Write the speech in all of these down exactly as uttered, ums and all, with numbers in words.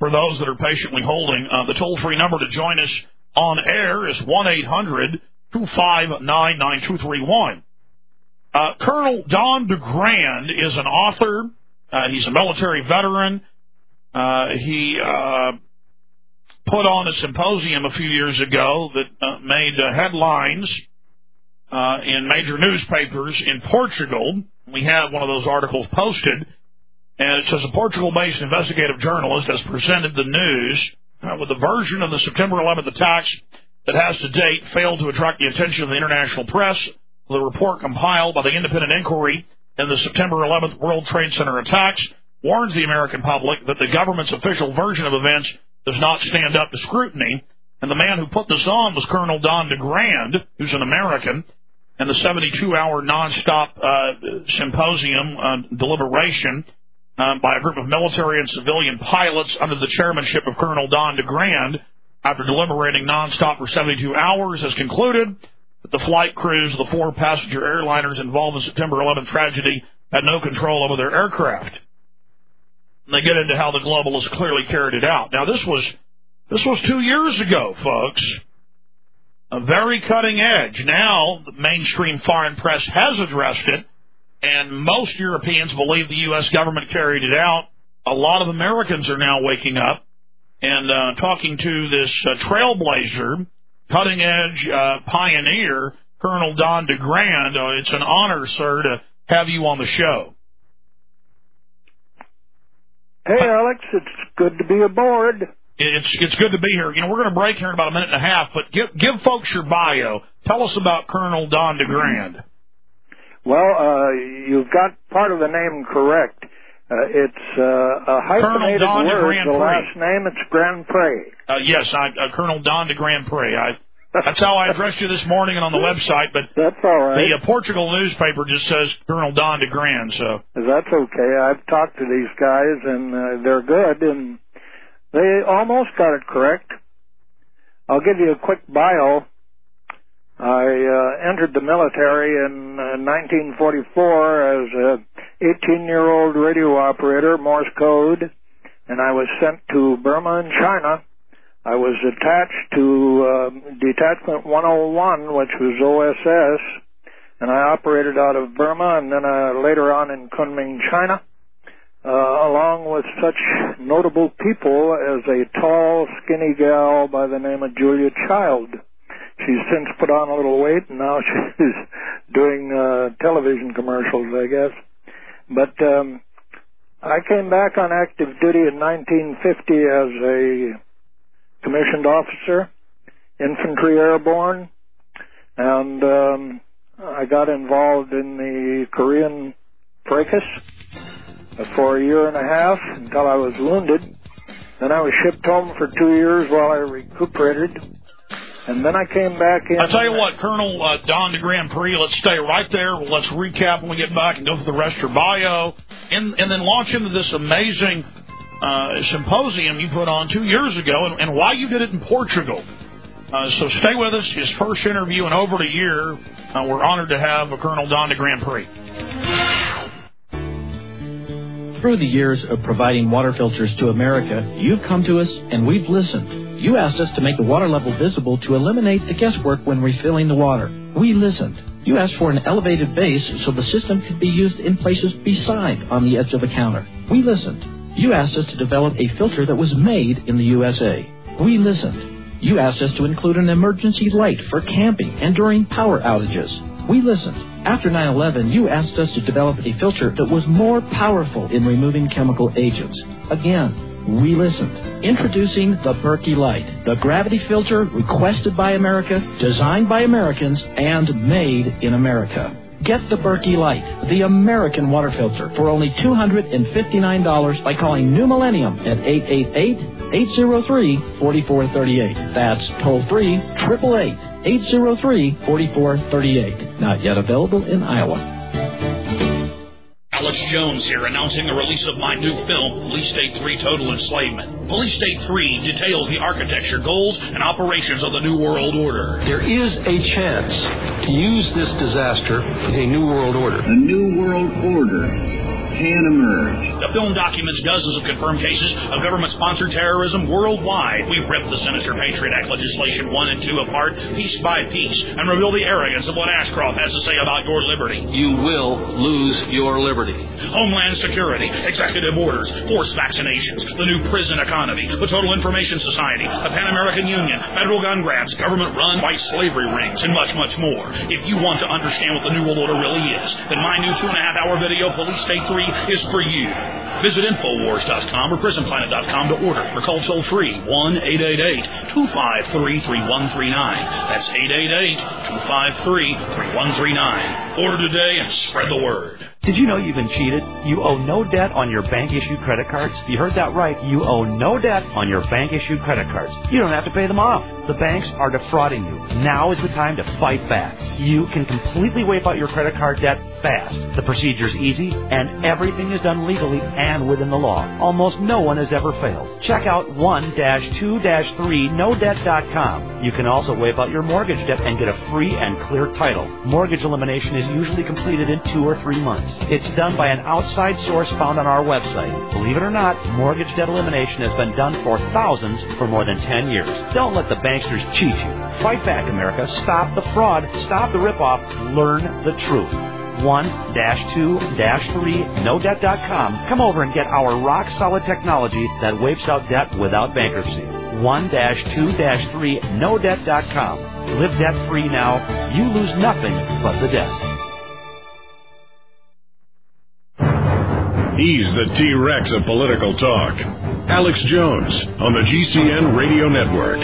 for those that are patiently holding. Uh, the toll-free number to join us on air is one eight hundred two five nine nine two three one. Uh, Colonel Don DeGrand is an author. Uh, he's a military veteran. Uh, he uh, put on a symposium a few years ago that uh, made uh, headlines uh, in major newspapers in Portugal. We have one of those articles posted. And it says a Portugal-based investigative journalist has presented the news uh, with a version of the September eleventh attacks that has to date failed to attract the attention of the international press. The report compiled by the Independent Inquiry in the September eleventh World Trade Center attacks warns the American public that the government's official version of events does not stand up to scrutiny. And the man who put this on was Colonel Don DeGrand, who's an American. And the seventy-two hour nonstop uh, symposium uh, deliberation Um, by a group of military and civilian pilots under the chairmanship of Colonel Don DeGrand, after deliberating nonstop for seventy-two hours, has concluded that the flight crews of the four passenger airliners involved in the September eleventh tragedy had no control over their aircraft. And they get into how the globalists clearly carried it out. Now, this was this was two years ago, folks. A very cutting edge. Now, the mainstream foreign press has addressed it. And most Europeans believe the U S government carried it out. A lot of Americans are now waking up and uh, talking to this uh, trailblazer, cutting-edge uh, pioneer, Colonel Don DeGrand. Uh, it's an honor, sir, to have you on the show. Hey, Alex, it's good to be aboard. It's it's good to be here. You know, we're going to break here in about a minute and a half, but give, give folks your bio. Tell us about Colonel Don DeGrand. Well, uh, you've got part of the name correct. Uh, it's uh, a hyphenated Don word. De the last name, it's Grand Pre. Uh, yes, I, uh, Colonel Don de Grand Pre. I, that's how I addressed you this morning and on the website. But that's all right. The uh, Portugal newspaper just says Colonel Don de Grand. So that's okay. I've talked to these guys, and uh, they're good, and they almost got it correct. I'll give you a quick bio. I uh, entered the military in uh, nineteen forty-four as a eighteen-year-old radio operator, Morse code, and I was sent to Burma and China. I was attached to uh, Detachment one oh one, which was O S S, and I operated out of Burma and then uh, later on in Kunming, China, uh, along with such notable people as a tall, skinny gal by the name of Julia Child. She's since put on a little weight, and now she's doing uh, television commercials, I guess. But um, I came back on active duty in nineteen fifty as a commissioned officer, infantry airborne, and um, I got involved in the Korean fracas for a year and a half until I was wounded. Then I was shipped home for two years while I recuperated. And then I came back in. I'll tell you what, Colonel uh, Don de Grand Pre, let's stay right there. Let's recap when we get back and go through the rest of your bio. And, and then launch into this amazing uh, symposium you put on two years ago and, and why you did it in Portugal. Uh, so stay with us. His first interview in over a year. Uh, we're honored to have a Colonel Don de Grand Pre. Through the years of providing water filters to America, you've come to us and we've listened. You asked us to make the water level visible to eliminate the guesswork when refilling the water. We listened. You asked for an elevated base so the system could be used in places beside on the edge of the counter. We listened. You asked us to develop a filter that was made in the U S A. We listened. You asked us to include an emergency light for camping and during power outages. We listened. After nine eleven, you asked us to develop a filter that was more powerful in removing chemical agents. Again, we listened. Introducing the Berkey Light, the gravity filter requested by America, designed by Americans, and made in America. Get the Berkey Light, the American water filter, for only two hundred fifty-nine dollars by calling New Millennium at eight eight eight, eight zero three, four four three eight. That's toll-free, eight eight eight, eight zero three, four four three eight. Not yet available in Iowa. Alex Jones here, announcing the release of my new film, Police State three Total Enslavement. Police State three details the architecture, goals, and operations of the New World Order. There is a chance to use this disaster in a New World Order. A New World Order can emerge. The film documents dozens of confirmed cases of government-sponsored terrorism worldwide. We rip the sinister Patriot Act legislation one and two apart, piece by piece, and reveal the arrogance of what Ashcroft has to say about your liberty. You will lose your liberty. Homeland Security, executive orders, forced vaccinations, the new prison economy, the Total Information Society, the Pan American Union, federal gun grabs, government-run white slavery rings, and much, much more. If you want to understand what the New World Order really is, then my new two-and-a-half-hour video, Police State three, is for you. Visit Infowars dot com or Prison Planet dot com to order or call toll-free one eight eight eight, two five three, three one three nine. That's eight eight eight, two five three, three one three nine. Order today and spread the word. Did you know you've been cheated? You owe no debt on your bank-issued credit cards. You heard that right. You owe no debt on your bank-issued credit cards. You don't have to pay them off. The banks are defrauding you. Now is the time to fight back. You can completely wipe out your credit card debt fast. The procedure's easy, and everything is done legally and within the law. Almost no one has ever failed. Check out one dash two dash three no debt dot com. You can also wipe out your mortgage debt and get a free and clear title. Mortgage elimination is usually completed in two or three months. It's done by an outside source found on our website. Believe it or not, mortgage debt elimination has been done for thousands for more than ten years. Don't let the banksters cheat you. Fight back, America. Stop the fraud. Stop the ripoff. Learn the truth. one dash two dash three no debt dot com. Come over and get our rock-solid technology that wipes out debt without bankruptcy. one dash two dash three no debt dot com. Live debt-free now. You lose nothing but the debt. He's the T-Rex of political talk. Alex Jones on the G C N Radio Network.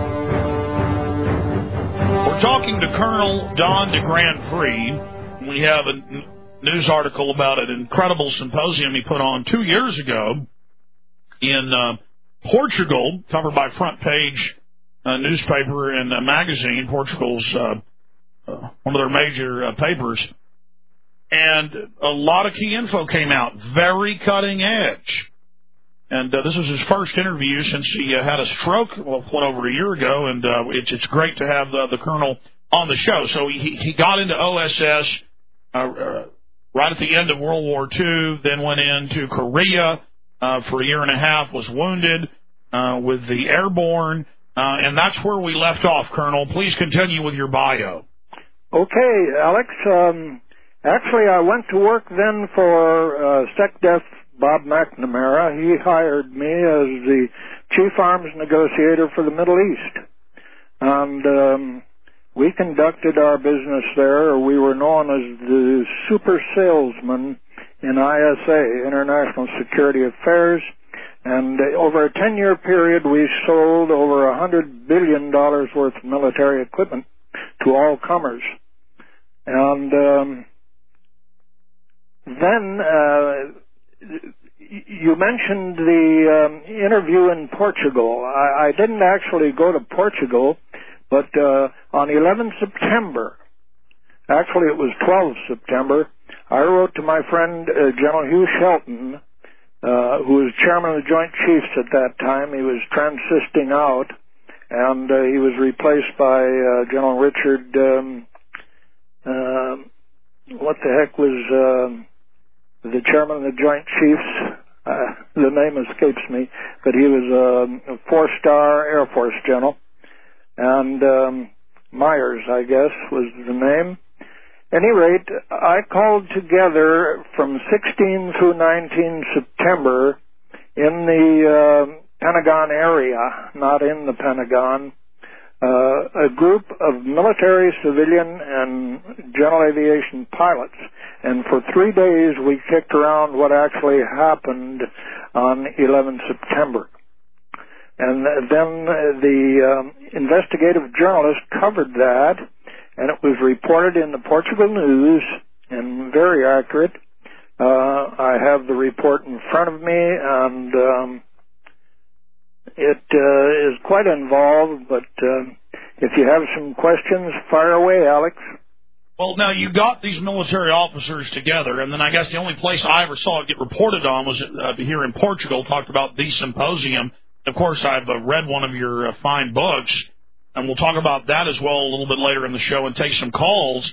We're talking to Colonel Don DeGrand Freed. We have a n- news article about an incredible symposium he put on two years ago in uh, Portugal, covered by Front Page uh, newspaper and uh, magazine, Portugal's uh, uh, one of their major uh, papers. And a lot of key info came out, very cutting edge. And uh, this was his first interview since he uh, had a stroke well, what, over a year ago, and uh, it's it's great to have the, the colonel on the show. So he he got into O S S uh, uh, right at the end of World War Two, then went into Korea uh, for a year and a half, was wounded uh, with the airborne, uh, and that's where we left off, Colonel. Please continue with your bio. Okay, Alex. Um Actually, I went to work then for uh, SecDef Bob McNamara. He hired me as the chief arms negotiator for the Middle East. And um, we conducted our business there. Or we were known as the super salesman in I S A, International Security Affairs. And uh, over a ten-year period, we sold over one hundred billion dollars worth of military equipment to all comers. And... Um, Then uh, you mentioned the um, interview in Portugal. I, I didn't actually go to Portugal, but uh, on the eleventh of September, actually it was the twelfth of September, I wrote to my friend uh, General Hugh Shelton, uh, who was chairman of the Joint Chiefs at that time. He was transisting out, and uh, he was replaced by uh, General Richard, um, uh, what the heck was... Uh, the chairman of the Joint Chiefs, uh, the name escapes me, but he was a, a four-star Air Force general, and um, Myers, I guess, was the name. At any rate, I called together from sixteen through nineteen September in the uh, Pentagon area, not in the Pentagon, uh, a group of military, civilian, and general aviation pilots. And for three days, we kicked around what actually happened on eleventh of September. And then the um, investigative journalist covered that, and it was reported in the Portugal News, and very accurate. Uh, I have the report in front of me, and um, it uh, is quite involved, but uh, if you have some questions, fire away, Alex. Well, now, you got these military officers together, and then I guess the only place I ever saw it get reported on was uh, here in Portugal, talked about the symposium. Of course, I've uh, read one of your uh, fine books, and we'll talk about that as well a little bit later in the show and take some calls.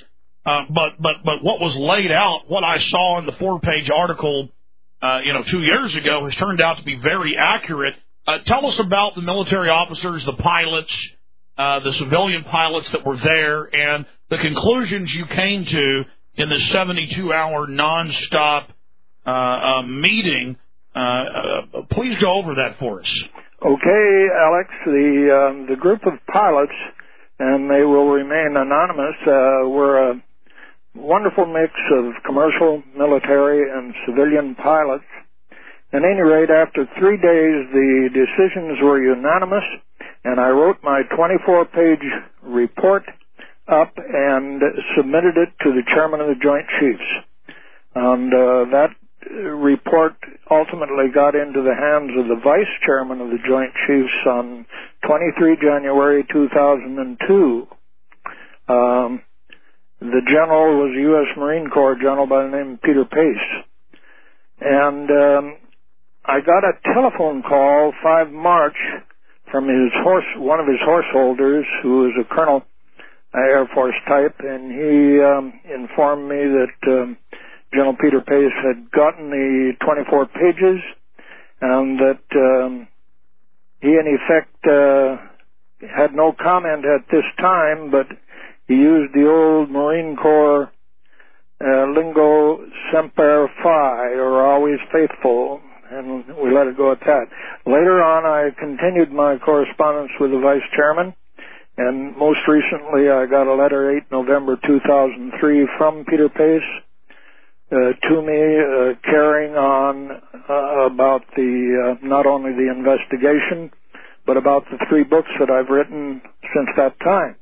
Uh, but but but what was laid out, what I saw in the four-page article, uh, you know, two years ago, has turned out to be very accurate. Uh, tell us about the military officers, the pilots, uh, the civilian pilots that were there, and the conclusions you came to in the seventy-two hour nonstop uh, uh, meeting. Uh, uh, please go over that for us. Okay, Alex. The um, the group of pilots, and they will remain anonymous, uh, were a wonderful mix of commercial, military, and civilian pilots. At any rate, after three days, the decisions were unanimous, and I wrote my twenty-four page report up and submitted it to the chairman of the Joint Chiefs. And uh, that report ultimately got into the hands of the vice chairman of the Joint Chiefs on twenty-third of January two thousand two. Um, the general was a U S Marine Corps general by the name of Peter Pace. And um, I got a telephone call five March from his horse, one of his horse holders, who is a colonel, uh, Air Force type, and he um, informed me that um, General Peter Pace had gotten the twenty-four pages, and that um, he in effect uh, had no comment at this time, but he used the old Marine Corps uh, lingo, semper fi, or always faithful, and we let it go at that. Later on, I continued my correspondence with the vice chairman, and most recently I got a letter eighth of November two thousand three from Peter Pace uh, to me, uh, carrying on uh, about the uh, not only the investigation, but about the three books that I've written since that time.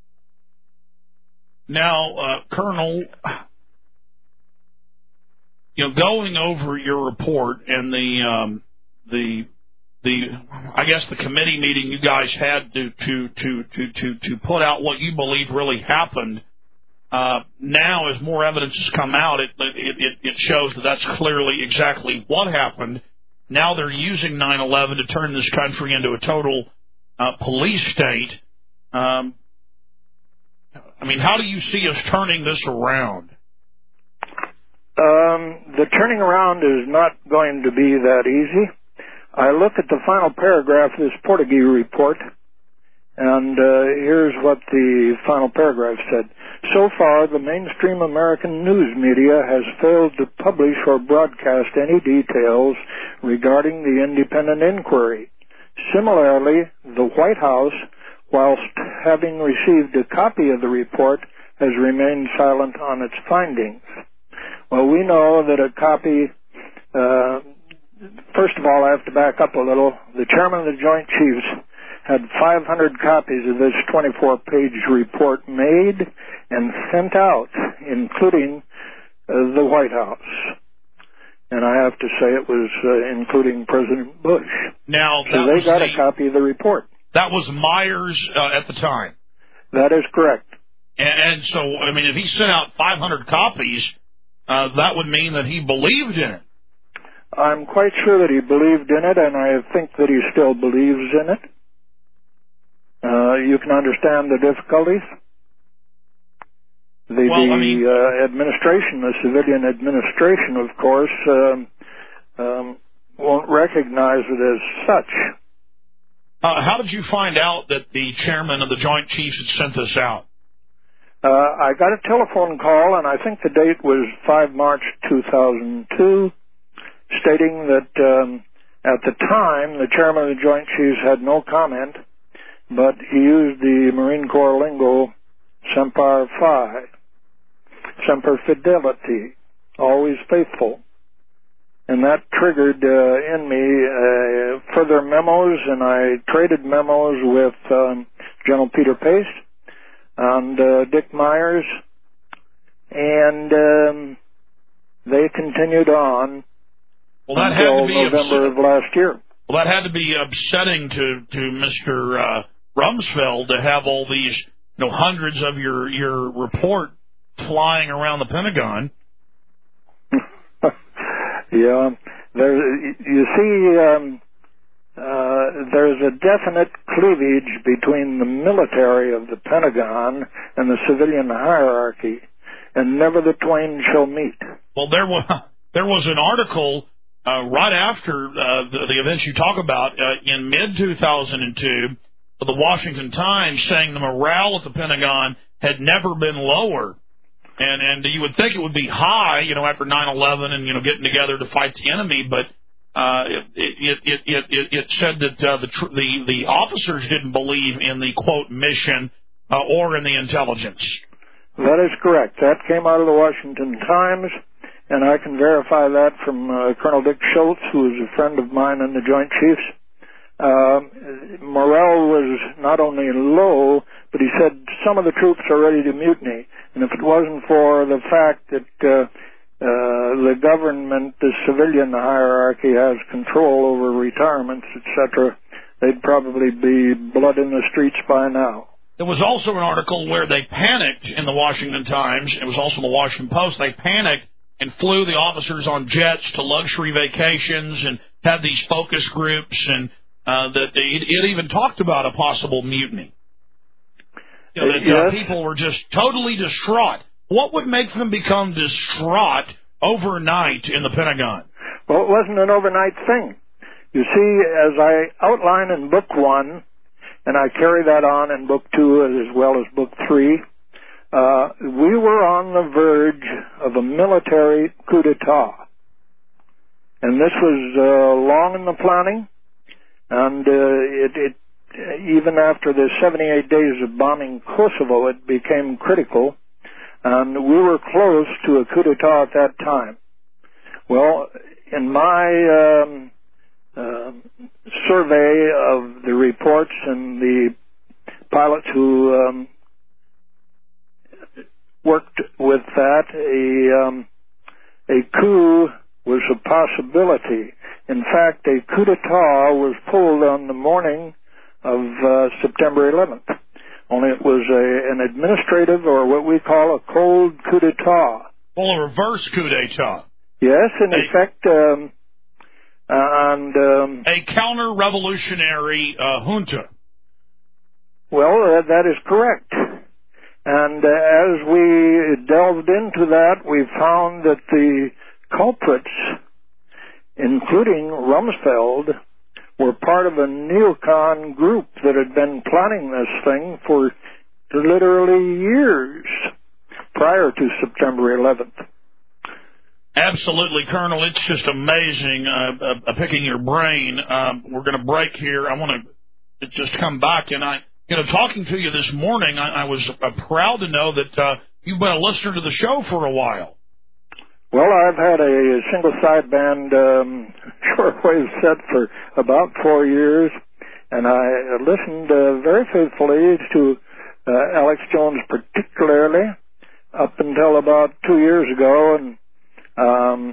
Now, uh, Colonel, you know, going over your report and the um, the the I guess the committee meeting you guys had to to to to to, to put out what you believe really happened. Uh, now, as more evidence has come out, it, it it it shows that that's clearly exactly what happened. Now they're using nine eleven to turn this country into a total uh, police state. Um, I mean, how do you see us turning this around? Um, the turning around is not going to be that easy. I look at the final paragraph of this Portuguese report, and uh, here's what the final paragraph said. So far, the mainstream American news media has failed to publish or broadcast any details regarding the independent inquiry. Similarly, the White House, whilst having received a copy of the report, has remained silent on its findings. Well, we know that a copy, uh, first of all, I have to back up a little. The chairman of the Joint Chiefs had five hundred copies of this twenty-four page report made and sent out, including uh, the White House. And I have to say it was uh, including President Bush. Now, so they got the, a copy of the report. That was Myers uh, at the time. That is correct. And, and so, I mean, if he sent out five hundred copies, uh, that would mean that he believed in it. I'm quite sure that he believed in it, and I think that he still believes in it. Uh, you can understand the difficulties. The, well, the I mean, uh, administration, the civilian administration, of course, um, um, won't recognize it as such. Uh, how did you find out that the chairman of the Joint Chiefs had sent this out? Uh, I got a telephone call, and I think the date was five March two thousand two, stating that um, at the time the chairman of the Joint Chiefs had no comment, but he used the Marine Corps lingo, semper fi, semper fidelity, always faithful. And that triggered uh, in me uh, further memos, and I traded memos with um, General Peter Pace and uh, Dick Myers, and um, they continued on well, that until had to be November upset- of last year. Well, that had to be upsetting to, to Mister Uh, Rumsfeld to have all these, you know, hundreds of your, your report flying around the Pentagon. Yeah, there. You see, um, uh, there's a definite cleavage between the military of the Pentagon and the civilian hierarchy. and never the twain shall meet. Well, there was there was an article uh, right after uh, the, the events you talk about uh, in mid two thousand two of the Washington Times saying the morale at the Pentagon had never been lower. And and you would think it would be high, you know, after nine eleven and, you know, getting together to fight the enemy, but uh, it, it, it, it, it said that uh, the, tr- the the officers didn't believe in the, quote, mission uh, or in the intelligence. That is correct. That came out of the Washington Times, and I can verify that from uh, Colonel Dick Schultz, who is a friend of mine in the Joint Chiefs. Uh, morale was not only low, but he said some of the troops are ready to mutiny. And if it wasn't for the fact that uh, uh, the government, the civilian hierarchy, has control over retirements, et cetera, they'd probably be blood in the streets by now. There was also an article where they panicked in the Washington Times. It was also in the Washington Post. They panicked and flew the officers on jets to luxury vacations and had these focus groups, and uh, that they, it even talked about a possible mutiny. You know, that yes. uh, people were just totally distraught. What would make them become distraught overnight in the Pentagon? Well, it wasn't an overnight thing. You see, as I outline in Book One, and I carry that on in Book Two as well as Book Three, uh, we were on the verge of a military coup d'etat. And this was uh, long in the planning, and uh, it, it even after the seventy-eight days of bombing Kosovo, it became critical, and we were close to a coup d'etat at that time. Well, in my um, uh, survey of the reports and the pilots who um, worked with that, a, um, a coup was a possibility. In fact, a coup d'etat was pulled on the morning of uh, September eleventh. Only it was a, an administrative, or what we call a cold coup d'etat. Well, a reverse coup d'etat. Yes, in a, effect, um, and um, a counter-revolutionary uh, junta. Well, uh, that is correct. And uh, as we delved into that, we found that the culprits, including Rumsfeld, were part of a neocon group that had been planning this thing for literally years prior to September eleventh. Absolutely, Colonel. It's just amazing uh, uh, picking your brain. Um, we're going to break here. I want to just come back. And, I, you know, talking to you this morning, I, I was uh, proud to know that uh, you've been a listener to the show for a while. Well, I've had a single sideband um, shortwave set for about four years, and I listened uh, very faithfully to uh, Alex Jones particularly up until about two years ago, and um,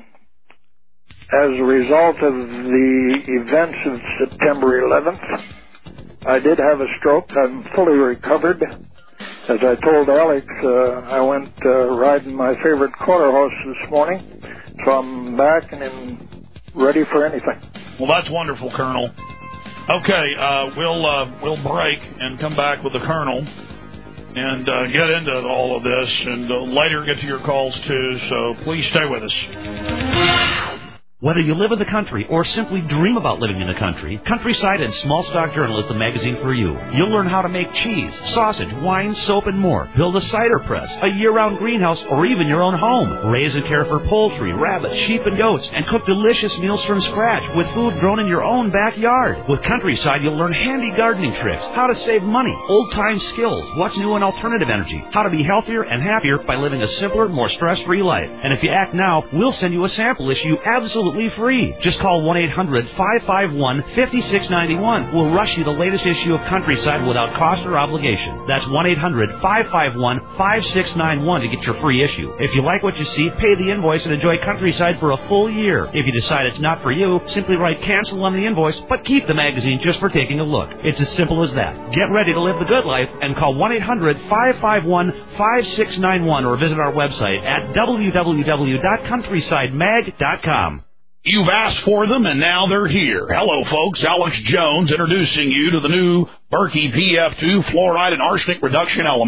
as a result of the events of September eleventh, I did have a stroke. I'm fully recovered. As I told Alex, uh, I went uh, riding my favorite quarter horse this morning, so I'm back and I'm ready for anything. Well, that's wonderful, Colonel. Okay, uh, we'll uh, we'll break and come back with the Colonel and uh, get into all of this, and uh, later get to your calls too. So please stay with us. Whether you live in the country or simply dream about living in the country, Countryside and Small Stock Journal is the magazine for you. You'll learn how to make cheese, sausage, wine, soap, and more. Build a cider press, a year-round greenhouse, or even your own home. Raise and care for poultry, rabbits, sheep, and goats, and cook delicious meals from scratch with food grown in your own backyard. With Countryside, you'll learn handy gardening tricks, how to save money, old-time skills, what's new in alternative energy, how to be healthier and happier by living a simpler, more stress-free life. And if you act now, we'll send you a sample issue absolutely free. Just call one eight hundred five five one five six nine one. We'll rush you the latest issue of Countryside without cost or obligation. That's one eight hundred five five one five six nine one to get your free issue. If you like what you see, pay the invoice and enjoy Countryside for a full year. If you decide it's not for you, simply write cancel on the invoice, but keep the magazine just for taking a look. It's as simple as that. Get ready to live the good life and call one eight hundred five five one five six nine one or visit our website at w w w dot countryside mag dot com. You've asked for them, and now they're here. Hello, folks. Alex Jones introducing you to the new Berkey P F two fluoride and arsenic reduction elements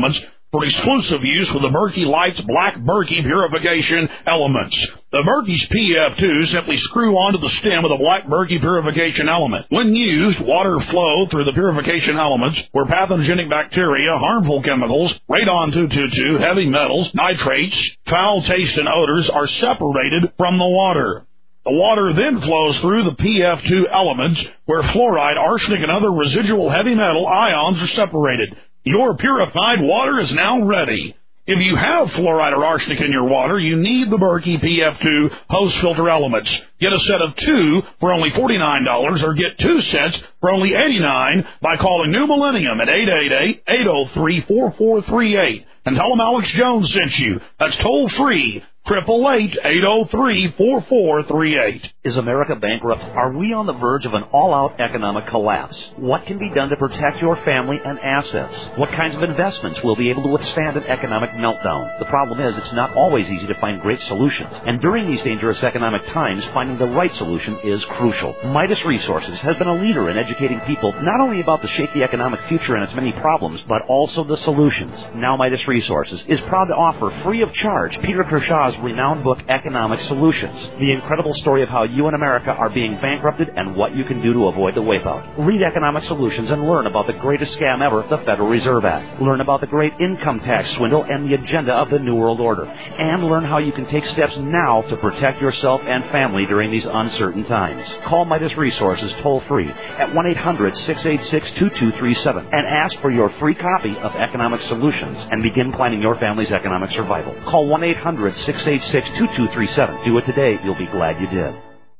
for exclusive use with the Berkey Lights Black Berkey Purification Elements. The Berkey's P F two simply screw onto the stem of the Black Berkey Purification Element. When used, water flow through the purification elements where pathogenic bacteria, harmful chemicals, radon two twenty-two, heavy metals, nitrates, foul taste, and odors are separated from the water. The water then flows through the P F two elements where fluoride, arsenic, and other residual heavy metal ions are separated. Your purified water is now ready. If you have fluoride or arsenic in your water, you need the Berkey P F two hose filter elements. Get a set of two for only forty-nine dollars or get two sets for only eighty-nine dollars by calling New Millennium at eight eight eight, eight oh three, four four three eight and tell them Alex Jones sent you. That's toll free. triple eight, eight oh three, four four three eight. Is America bankrupt? Are we on the verge of an all-out economic collapse? What can be done to protect your family and assets? What kinds of investments will be able to withstand an economic meltdown? The problem is it's not always easy to find great solutions. And during these dangerous economic times, finding the right solution is crucial. Midas Resources has been a leader in educating people not only about the shaky economic future and its many problems, but also the solutions. Now Midas Resources is proud to offer free of charge Peter Kershaw's renowned book, Economic Solutions, the incredible story of how you and America are being bankrupted and what you can do to avoid the wipeout. Read Economic Solutions and learn about the greatest scam ever, the Federal Reserve Act. Learn about the great income tax swindle and the agenda of the New World Order. And learn how you can take steps now to protect yourself and family during these uncertain times. Call Midas Resources toll-free at one eight hundred, six eight six, two two three seven and ask for your free copy of Economic Solutions and begin planning your family's economic survival. Call one eight hundred, six eight six, two two three seven. Do it today. You'll be glad you did.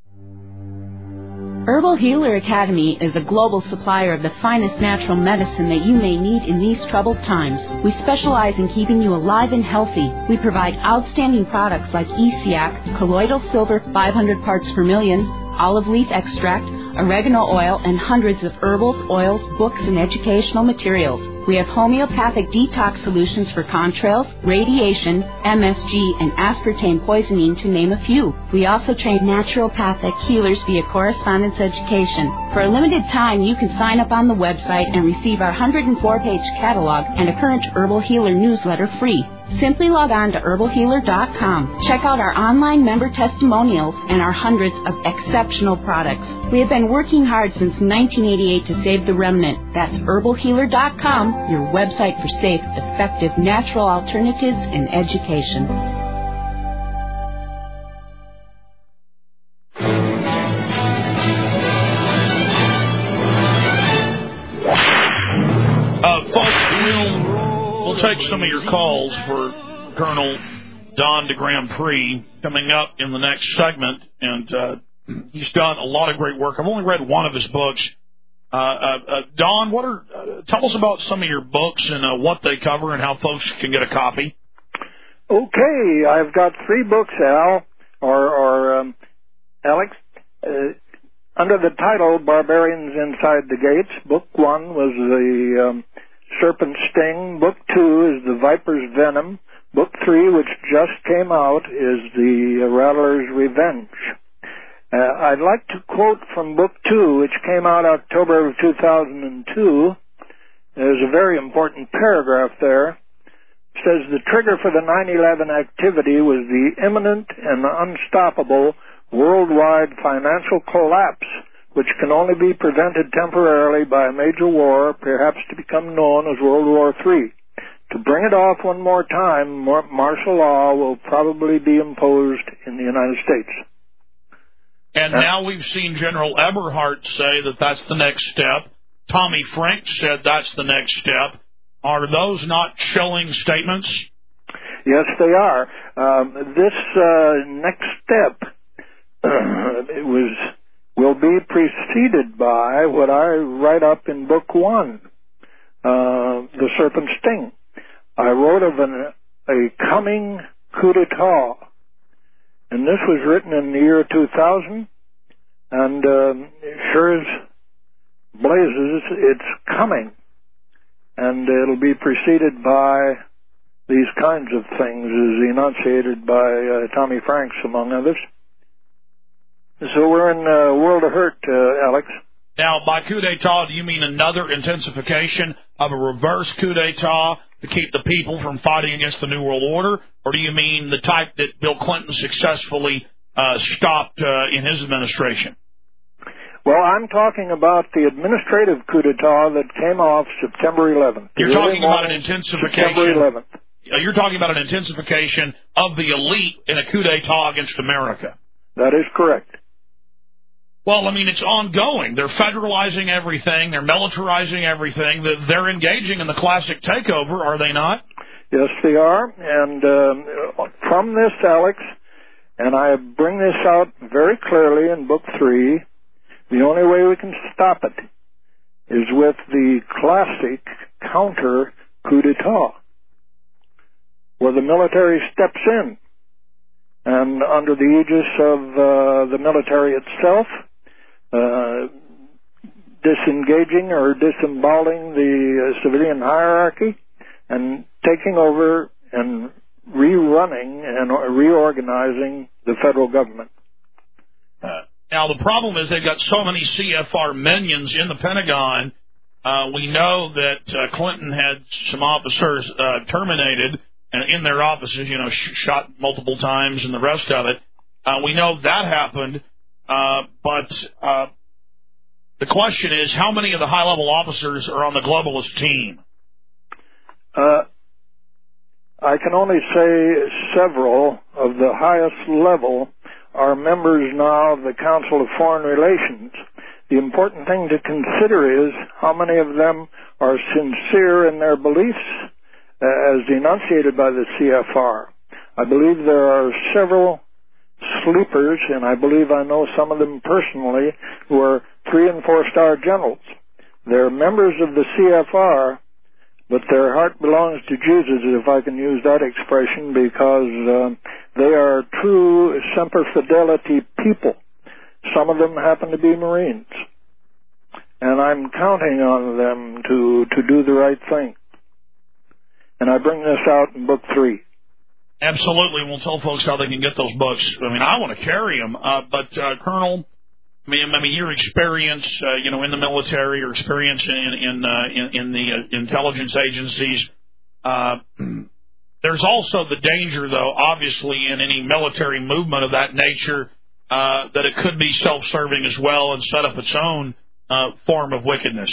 Herbal Healer Academy is a global supplier of the finest natural medicine that you may need in these troubled times. We specialize in keeping you alive and healthy. We provide outstanding products like E C A C, colloidal silver five hundred parts per million, olive leaf extract, oregano oil, and hundreds of herbals, oils, books, and educational materials. We have homeopathic detox solutions for contrails, radiation, M S G, and aspartame poisoning, to name a few. We also train naturopathic healers via correspondence education. For a limited time, you can sign up on the website and receive our one hundred four page catalog and a current Herbal Healer newsletter free. Simply log on to herbal healer dot com. Check out our online member testimonials and our hundreds of exceptional products. We have been working hard since nineteen eighty-eight to save the remnant. That's herbal healer dot com, your website for safe, effective, natural alternatives in education. Uh, folks, we'll... We'll take some of your calls for Colonel Don de Grand Prix coming up in the next segment, and uh, he's done a lot of great work. I've only read one of his books. Uh, uh, uh, Don, what are? Uh, tell us about some of your books and uh, what they cover and how folks can get a copy. Okay, I've got three books, Al, or, or um, Alex. Uh, under the title Barbarians Inside the Gates, book one was the... Um, Serpent Sting. Book two is The Viper's Venom. Book three, which just came out, is The Rattler's Revenge. Uh, I'd like to quote from Book two, which came out October of two thousand two. There's a very important paragraph there. It says, the trigger for the nine eleven activity was the imminent and unstoppable worldwide financial collapse, which can only be prevented temporarily by a major war, perhaps to become known as World War Three. To bring it off one more time, martial law will probably be imposed in the United States. And uh, now we've seen General Eberhart say that that's the next step. Tommy Frank said that's the next step. Are those not chilling statements? Yes, they are. Um, this uh, next step uh, it was... will be preceded by what I write up in Book One, uh, The Serpent Sting. I wrote of an, a coming coup d'etat, and this was written in the year two thousand, and um, sure as blazes, it's coming, and it'll be preceded by these kinds of things, as enunciated by uh, Tommy Franks, among others. So we're in uh, World of Hurt, uh, Alex. Now, by coup d'etat, do you mean another intensification of a reverse coup d'etat to keep the people from fighting against the New World Order? Or do you mean the type that Bill Clinton successfully uh, stopped uh, in his administration? Well, I'm talking about the administrative coup d'etat that came off September eleventh. You're talking about an intensification. September eleventh. You're talking about an intensification of the elite in a coup d'etat against America. That is correct. Well, I mean, it's ongoing. They're federalizing everything. They're militarizing everything. They're engaging in the classic takeover, are they not? Yes, they are. And um, from this, Alex, and I bring this out very clearly in Book three, the only way we can stop it is with the classic counter coup d'etat, where the military steps in, and under the aegis of uh, the military itself, uh, disengaging or disemboweling the uh, civilian hierarchy and taking over and rerunning and reorganizing the federal government. Uh, now, the problem is they've got so many C F R minions in the Pentagon. Uh, we know that uh, Clinton had some officers uh, terminated in their offices, you know, sh- shot multiple times and the rest of it. Uh, we know that happened, uh, but uh, the question is, how many of the high-level officers are on the globalist team? Uh, I can only say several of the highest level are members now of the Council of Foreign Relations. The important thing to consider is how many of them are sincere in their beliefs as enunciated by the C F R. I believe there are several sleepers, and I believe I know some of them personally, who are three- and four-star generals. They're members of the C F R, but their heart belongs to Jesus, if I can use that expression, because uh, they are true Semper Fidelity people. Some of them happen to be Marines, and I'm counting on them to, to do the right thing. And I bring this out in Book three. Absolutely. We'll tell folks how they can get those books. I mean, I want to carry them. Uh, but, uh, Colonel, I mean, I mean, your experience, uh, you know, in the military or experience in in, uh, in, in the uh, intelligence agencies, uh, there's also the danger, though, obviously, in any military movement of that nature, uh, that it could be self-serving as well and set up its own uh, form of wickedness.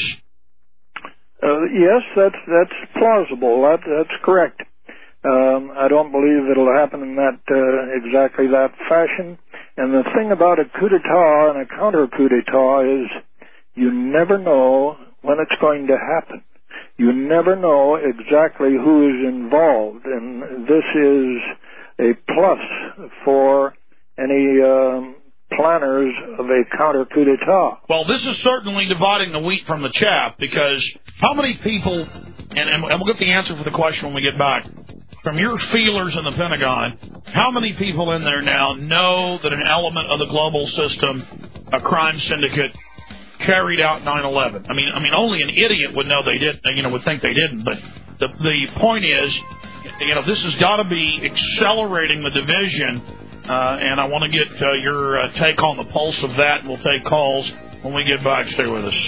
Uh, yes, that's that's plausible. That that's correct. Um, I don't believe it'll happen in that uh, exactly that fashion. And the thing about a coup d'etat and a counter coup d'etat is you never know when it's going to happen. You never know exactly who is involved, and this is a plus for any um, planners of a counter coup d'etat. Well, this is certainly dividing the wheat from the chaff, because how many people, and, and we'll get the answer for the question when we get back, from your feelers in the Pentagon, how many people in there now know that an element of the global system, a crime syndicate, carried out nine eleven? I mean, I mean, only an idiot would know they did, you know, would think they didn't. But the the point is, you know, this has got to be accelerating the division. Uh, and I want to get uh, your uh, take on the pulse of that, and we'll take calls when we get back. Stay with us.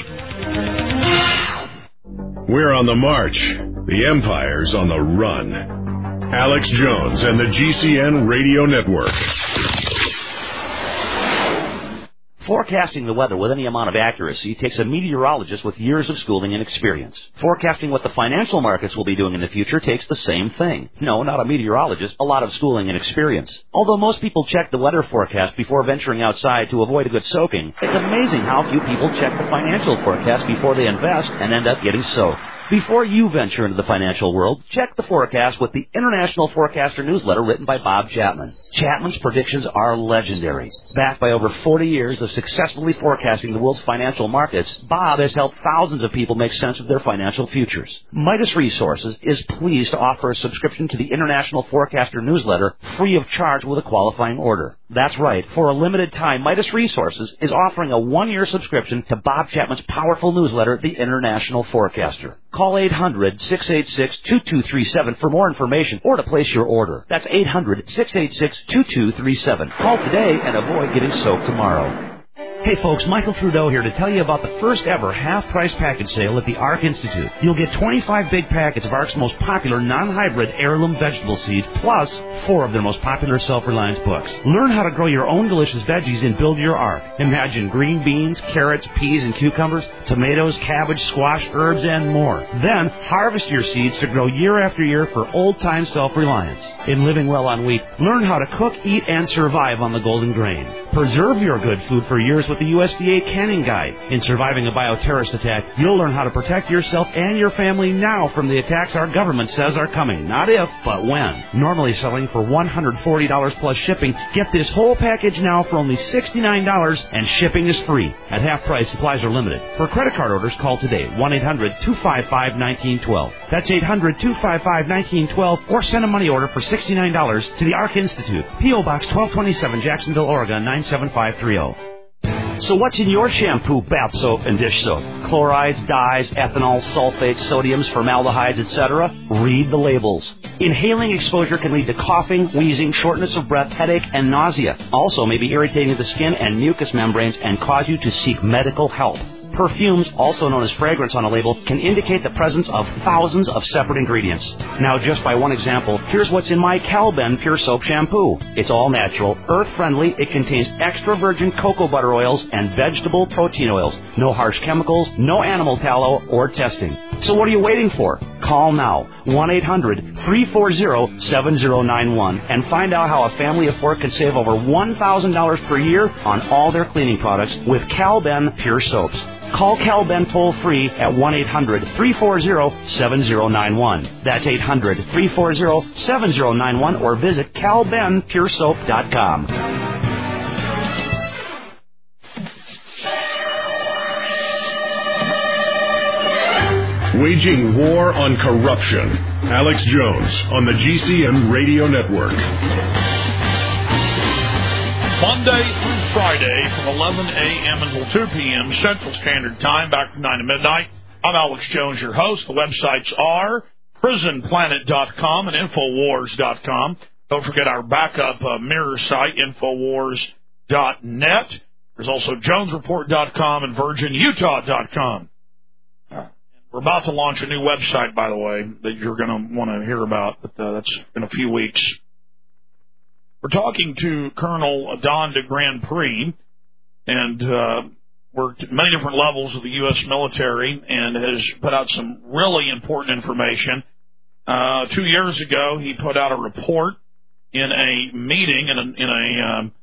We're on the march. The Empire's on the run. Alex Jones and the G C N Radio Network. Forecasting the weather with any amount of accuracy takes a meteorologist with years of schooling and experience. Forecasting what the financial markets will be doing in the future takes the same thing. No, not a meteorologist, a lot of schooling and experience. Although most people check the weather forecast before venturing outside to avoid a good soaking, it's amazing how few people check the financial forecast before they invest and end up getting soaked. Before you venture into the financial world, check the forecast with the International Forecaster newsletter written by Bob Chapman. Chapman's predictions are legendary. Backed by over forty years of successfully forecasting the world's financial markets, Bob has helped thousands of people make sense of their financial futures. Midas Resources is pleased to offer a subscription to the International Forecaster newsletter free of charge with a qualifying order. That's right. For a limited time, Midas Resources is offering a one-year subscription to Bob Chapman's powerful newsletter, The International Forecaster. Call eight hundred, six eight six, two two three seven for more information or to place your order. That's eight hundred, six eight six, two two three seven. Call today and avoid getting soaked tomorrow. Hey folks, Michael Trudeau here to tell you about the first ever half-price package sale at the ARC Institute. You'll get twenty-five big packets of ARC's most popular non-hybrid heirloom vegetable seeds, plus four of their most popular self-reliance books. Learn how to grow your own delicious veggies and build your ARC. Imagine green beans, carrots, peas, and cucumbers, tomatoes, cabbage, squash, herbs, and more. Then harvest your seeds to grow year after year for old-time self-reliance. In Living Well on Wheat, learn how to cook, eat, and survive on the golden grain. Preserve your good food for years with the U S D A Canning Guide. In Surviving a Bioterrorist Attack, you'll learn how to protect yourself and your family now from the attacks our government says are coming. Not if, but when. Normally selling for one hundred forty dollars plus shipping, get this whole package now for only sixty-nine dollars, and shipping is free. At half price, supplies are limited. For credit card orders, call today, one eight hundred two five five one nine one two. That's eight hundred two five five one nine one two, or send a money order for sixty-nine dollars to the ARC Institute, P O Box twelve twenty-seven, Jacksonville, Oregon nine seven five three zero. So what's in your shampoo, bath soap, and dish soap? Chlorides, dyes, ethanol, sulfates, sodiums, formaldehydes, et cetera? Read the labels. Inhaling exposure can lead to coughing, wheezing, shortness of breath, headache, and nausea. Also may be irritating to the skin and mucous membranes and cause you to seek medical help. Perfumes, also known as fragrance on a label, can indicate the presence of thousands of separate ingredients. Now, just by one example, here's what's in my Calben Pure Soap Shampoo. It's all natural, earth-friendly, it contains extra virgin cocoa butter oils and vegetable protein oils. No harsh chemicals, no animal tallow, or testing. So what are you waiting for? Call now, one eight hundred three four zero seven zero nine one, and find out how a family of four can save over one thousand dollars per year on all their cleaning products with Calben Pure Soaps. Call Calben toll-free at one eight hundred three four zero seven zero nine one. That's eight hundred three four zero seven zero nine one, or visit calben pure soap dot com. Waging war on corruption. Alex Jones on the G C N Radio Network. Monday through Friday from eleven a.m. until two p.m. Central Standard Time, back from nine to midnight. I'm Alex Jones, your host. The websites are prison planet dot com and infowars dot com. Don't forget our backup uh, mirror site, infowars dot net. There's also jones report dot com and virgin utah dot com. We're about to launch a new website, by the way, that you're going to want to hear about, but uh, that's in a few weeks. We're talking to Colonel Don de Grand Prix, and uh, worked at many different levels of the U S military and has put out some really important information. Uh, two years ago, he put out a report in a meeting, in a, in a um,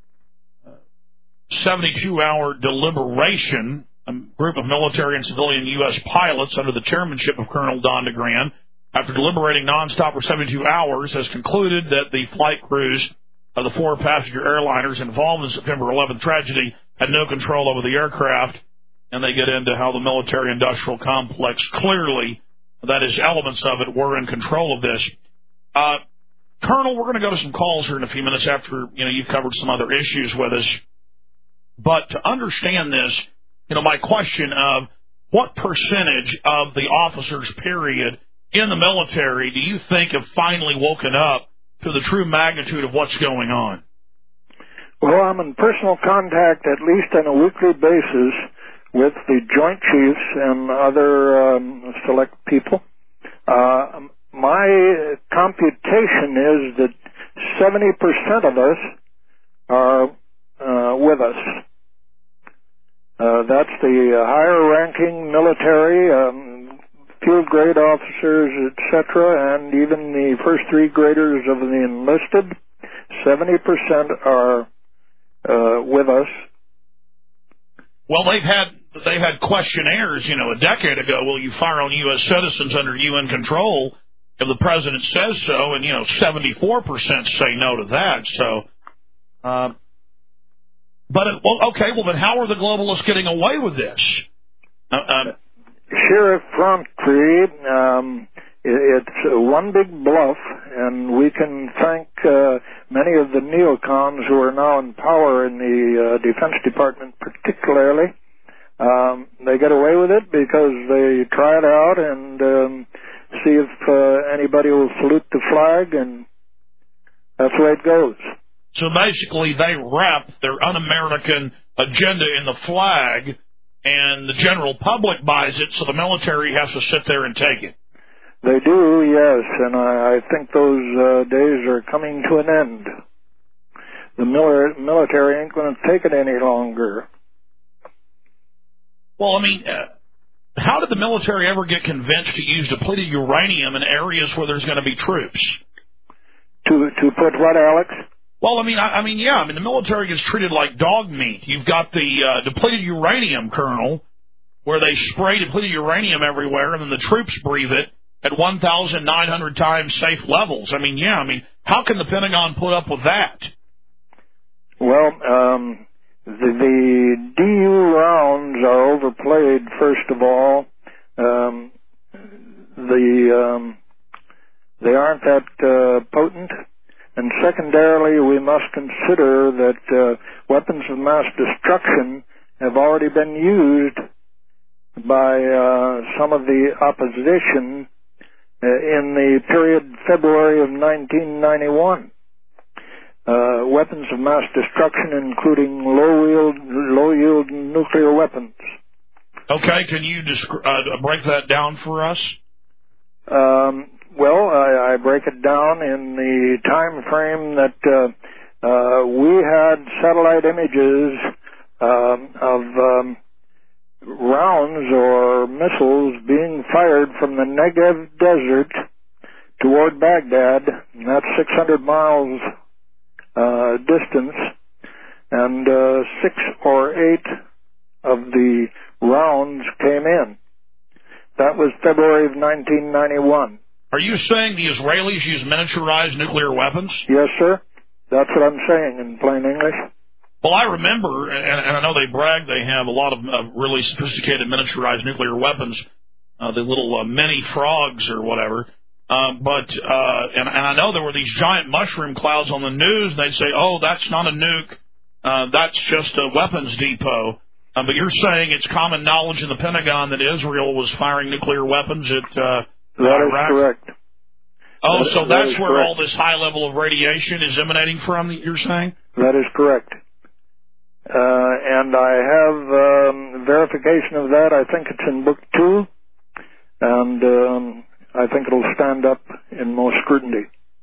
seventy-two hour deliberation. A group of military and civilian U S pilots under the chairmanship of Colonel Don de Grand, after deliberating nonstop for seventy-two hours, has concluded that the flight crews of the four passenger airliners involved in the September eleventh tragedy had no control over the aircraft, and they get into how the military-industrial complex clearly, that is, elements of it, were in control of this. Uh, Colonel, we're going to go to some calls here in a few minutes after, you know, you've covered some other issues with us. But to understand this, you know, my question of what percentage of the officers, period, in the military do you think have finally woken up to the true magnitude of what's going on? Well, I'm in personal contact, at least on a weekly basis, with the Joint Chiefs and other um, select people. Uh, my computation is that seventy percent of us are uh, with us. Uh, that's the uh, higher-ranking military, um, field-grade officers, et cetera, and even the first three graders of the enlisted. seventy percent are uh, with us. Well, they've had they've had questionnaires, you know, a decade ago. Will you fire on U S citizens under U N control if the president says so? And, you know, seventy-four percent say no to that. So, uh, but, it, well, okay, well, then how are the globalists getting away with this? Uh, um, Sheriff Rountree, um, it's one big bluff, and we can thank uh, many of the neocons who are now in power in the uh, Defense Department particularly. Um, they get away with it because they try it out and um, see if uh, anybody will salute the flag, and that's the way it goes. So basically they rep their un-American agenda in the flag, and the general public buys it, so the military has to sit there and take it. They do, yes, and I, I think those uh, days are coming to an end. The mil- military ain't going to take it any longer. Well, I mean, uh, how did the military ever get convinced to use depleted uranium in areas where there's going to be troops? To to put what, Alex? Well, I mean, I, I mean, yeah, I mean, the military gets treated like dog meat. You've got the uh, depleted uranium, Colonel, where they spray depleted uranium everywhere, and then the troops breathe it at one thousand nine hundred times safe levels. I mean, yeah, I mean, how can the Pentagon put up with that? Well, um, the, the D U rounds are overplayed, first of all. Um, the um, they aren't that uh, potent. And secondarily, we must consider that uh, weapons of mass destruction have already been used by uh, some of the opposition uh, in the period February of nineteen ninety-one. Uh, weapons of mass destruction, including low-yield, low-yield nuclear weapons. Okay, can you descri- uh, break that down for us? Um, well, I, I break it down in the time frame that uh, uh, we had satellite images um, of um, rounds or missiles being fired from the Negev desert toward Baghdad, and that's six hundred miles uh, distance, and uh, six or eight of the rounds came in. That was February of nineteen ninety-one. Are you saying the Israelis use miniaturized nuclear weapons? Yes, sir. That's what I'm saying in plain English. Well, I remember, and, and I know they brag they have a lot of uh, really sophisticated miniaturized nuclear weapons, uh, the little uh, mini frogs or whatever. Um, but uh, and, and I know there were these giant mushroom clouds on the news, and they'd say, "Oh, that's not a nuke. Uh, that's just a weapons depot." Uh, but you're saying it's common knowledge in the Pentagon that Israel was firing nuclear weapons at uh, That is Iraq? correct. Oh, that, so that that's where correct. all this high level of radiation is emanating from, you're saying? That is correct. Uh, and I have um, verification of that. I think it's in Book two, and um, I think it'll stand up in most scrutiny.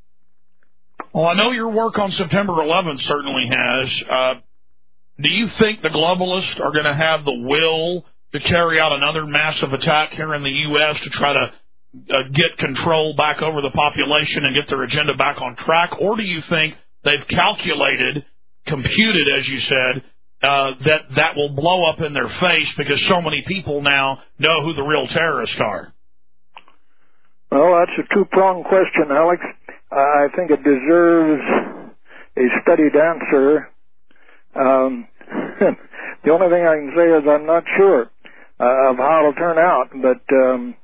Well, I know your work on September eleventh certainly has. Uh, do you think the globalists are going to have the will to carry out another massive attack here in the U S to try to uh, get control back over the population and get their agenda back on track? Or do you think they've calculated, computed, as you said, uh, that that will blow up in their face because so many people now know who the real terrorists are? Well, that's a two-pronged question, Alex. I think it deserves a studied answer. Um, the only thing I can say is I'm not sure uh, of how it'll turn out, but um,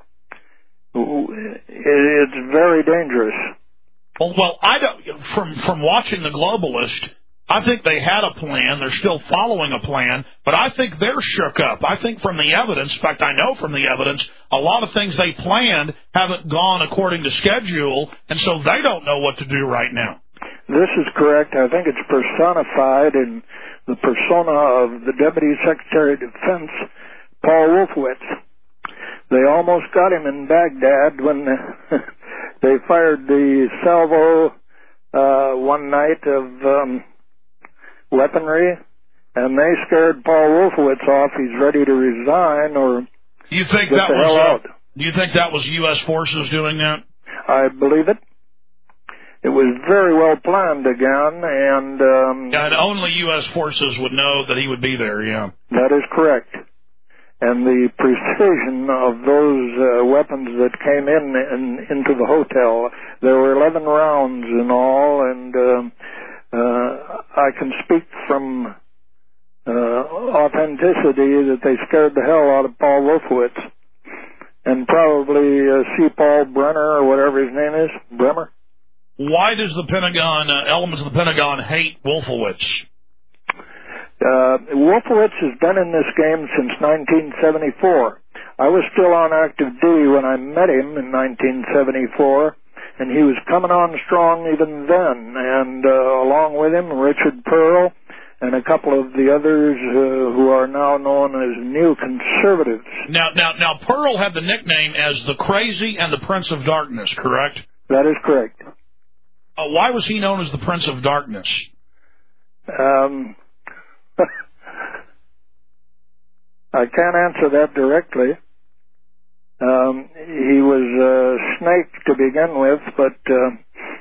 it, it's very dangerous. Well, well, I don't. From from watching the globalist, I think they had a plan. They're still following a plan, but I think they're shook up. I think from the evidence, in fact, I know from the evidence, a lot of things they planned haven't gone according to schedule, and so they don't know what to do right now. This is correct. I think it's personified in the persona of the Deputy Secretary of Defense, Paul Wolfowitz. They almost got him in Baghdad when they fired the salvo uh, one night of um, weaponry, and they scared Paul Wolfowitz off. He's ready to resign or you think get that the was, hell uh, out. Do you think that was U S forces doing that? I believe it. It was very well planned again, and um, yeah, and only U S forces would know that he would be there. Yeah, that is correct. And the precision of those uh, weapons that came in, in into the hotel, there were eleven rounds in all, and um, uh, I can speak from uh, authenticity that they scared the hell out of Paul Wolfowitz, and probably uh, C. Paul Brenner or whatever his name is, Bremer. Why does the Pentagon, uh, elements of the Pentagon, hate Wolfowitz? Uh, Wolfowitz has been in this game since nineteen seventy-four. I was still on active duty when I met him in nineteen seventy-four, and he was coming on strong even then. And uh, along with him, Richard Pearl and a couple of the others uh, who are now known as neoconservatives. Now, now, now, Pearl had the nickname as the Crazy and the Prince of Darkness, correct? That is correct. Uh, why was he known as the Prince of Darkness? Um, I can't answer that directly. Um, he was a snake to begin with, but uh,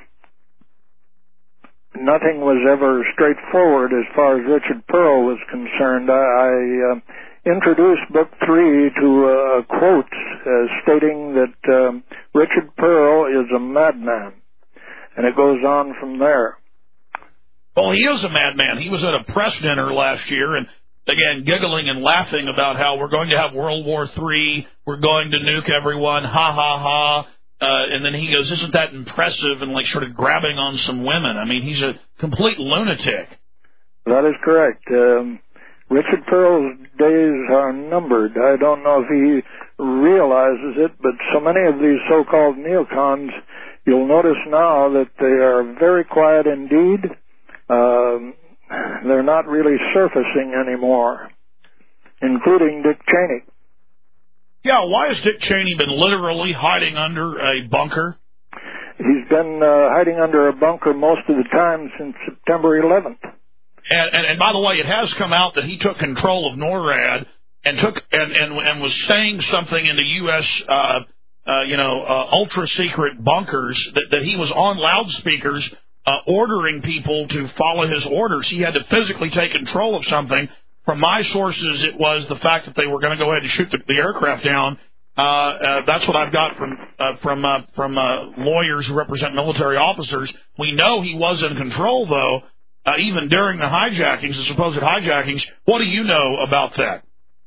nothing was ever straightforward as far as Richard Pearl was concerned. I, I uh, introduced book three to uh, quotes uh, stating that um, Richard Pearl is a madman, and it goes on from there. Well, he is a madman. He was at a press dinner last year, and again, giggling and laughing about how we're going to have World War Three, we're going to nuke everyone, ha, ha, ha. Uh, and then he goes, isn't that impressive, and like sort of grabbing on some women. I mean, he's a complete lunatic. That is correct. Um, Richard Pearl's days are numbered. I don't know if he realizes it, but so many of these so-called neocons, you'll notice now that they are very quiet indeed. Um, they're not really surfacing anymore, including Dick Cheney. Yeah, why has Dick Cheney been literally hiding under a bunker? He's been uh, hiding under a bunker most of the time since September eleventh. And, and, and by the way, it has come out that he took control of NORAD and took and, and, and was saying something in the U S Uh, uh, you know, uh, ultra secret bunkers that, that he was on loudspeakers uh, ordering people to follow his orders. He had to physically take control of something. From my sources, it was the fact that they were going to go ahead and shoot the, the aircraft down. Uh, uh, that's what I've got from uh, from uh, from uh, lawyers who represent military officers. We know he was in control, though, uh, even during the hijackings, the supposed hijackings. What do you know about that?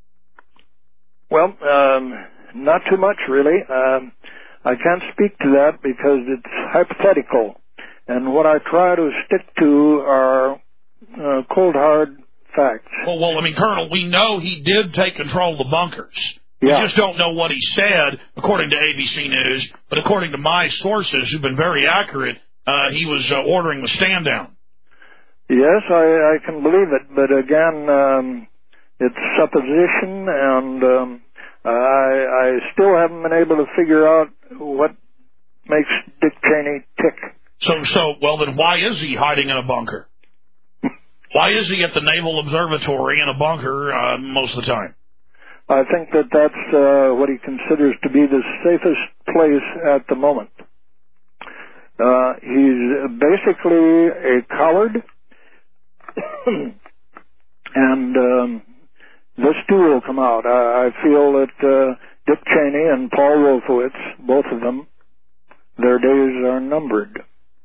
Well, um, not too much, really. Um, I can't speak to that because it's hypothetical. And what I try to stick to are uh, cold, hard facts. Well, well, I mean, Colonel, we know he did take control of the bunkers. Yeah. We just don't know what he said, according to A B C News, but according to my sources, who've been very accurate, uh, he was uh, ordering the stand down. Yes, I, I can believe it, but again, um, it's supposition, and um, I, I still haven't been able to figure out what makes Dick Cheney tick. So, so, well, then why is he hiding in a bunker? Why is he at the Naval Observatory in a bunker uh, most of the time? I think that that's uh, what he considers to be the safest place at the moment. Uh, he's basically a coward, and um, this too will come out. I, I feel that uh, Dick Cheney and Paul Wolfowitz, both of them, their days are numbered.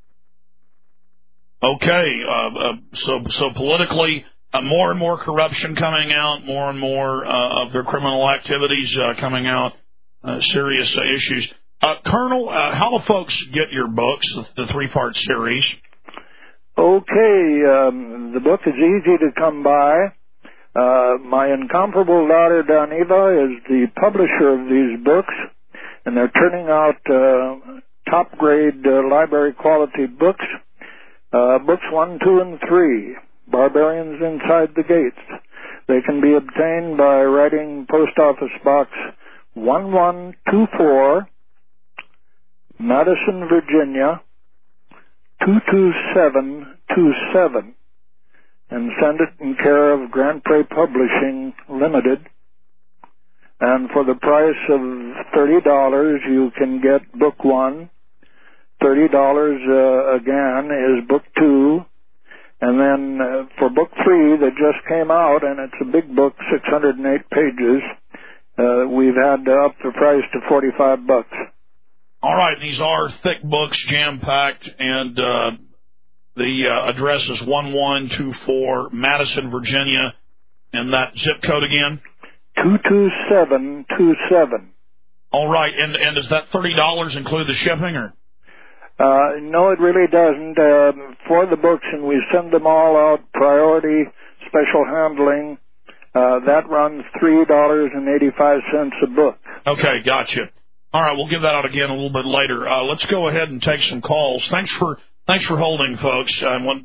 Okay, uh, uh, so so politically, uh, more and more corruption coming out, more and more uh, of their criminal activities uh, coming out, uh, serious uh, issues. Uh, Colonel, uh, how do folks get your books, the, the three-part series? Okay, um, the book is easy to come by. Uh, my incomparable daughter, Doniva, is the publisher of these books, and they're turning out uh, top-grade uh, library-quality books. Uh, books one, two, and three, Barbarians Inside the Gates. They can be obtained by writing Post Office Box one one two four, Madison, Virginia, two two seven two seven, and send it in care of Grand Prix Publishing Limited. And for the price of thirty dollars, you can get book one. thirty dollars uh, again is book two, and then uh, for book three that just came out, and it's a big book, six hundred eight pages, uh, we've had to up the price to forty-five bucks. All right, these are thick books, jam-packed, and uh, the uh, address is one one two four Madison, Virginia, and that zip code again? two two seven two seven. All right, and, and does that thirty dollars include the shipping, or? Uh, no, it really doesn't. Uh, for the books, and we send them all out priority, special handling, uh, that runs three dollars and eighty-five cents a book. Okay, gotcha. All right, we'll give that out again a little bit later. Uh, let's go ahead and take some calls. Thanks for thanks for holding, folks. I want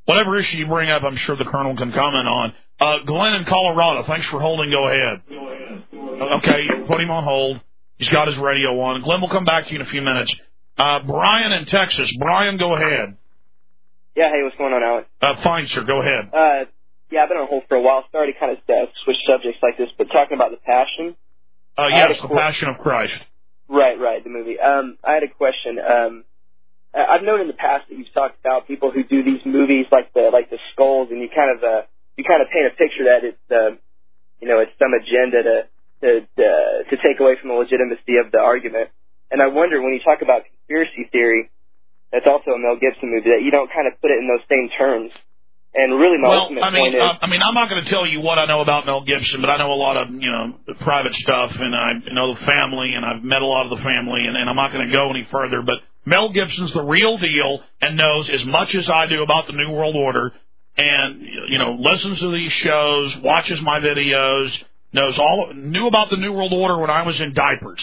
whatever issue you bring up, I'm sure the Colonel can comment on. Uh, Glenn in Colorado, thanks for holding. Go ahead. Okay, put him on hold. He's got his radio on. Glenn will come back to you in a few minutes. Uh, Brian in Texas. Brian, go ahead. Yeah, hey, what's going on, Alex? Uh, fine, sir. Go ahead. Uh, yeah, I've been on hold for a while. Sorry to kind of uh, switch subjects like this, but talking about the Passion. Uh, yes, the qu- Passion of Christ. Right, right, the movie. Um, I had a question. Um, I've known in the past that you've talked about people who do these movies like the like the skulls, and you kind of uh, you kind of paint a picture that it's uh, you know it's some agenda to to uh, to take away from the legitimacy of the argument. And I wonder when you talk about conspiracy theory, that's also a Mel Gibson movie, that you don't kind of put it in those same terms. And really, my well, ultimate I mean, point is, uh, I mean, I'm not going to tell you what I know about Mel Gibson, but I know a lot of, you know, private stuff, and I know the family, and I've met a lot of the family, and, and I'm not going to go any further. But Mel Gibson's the real deal and knows as much as I do about the New World Order, and you know, listens to these shows, watches my videos, knows all, knew about the New World Order when I was in diapers.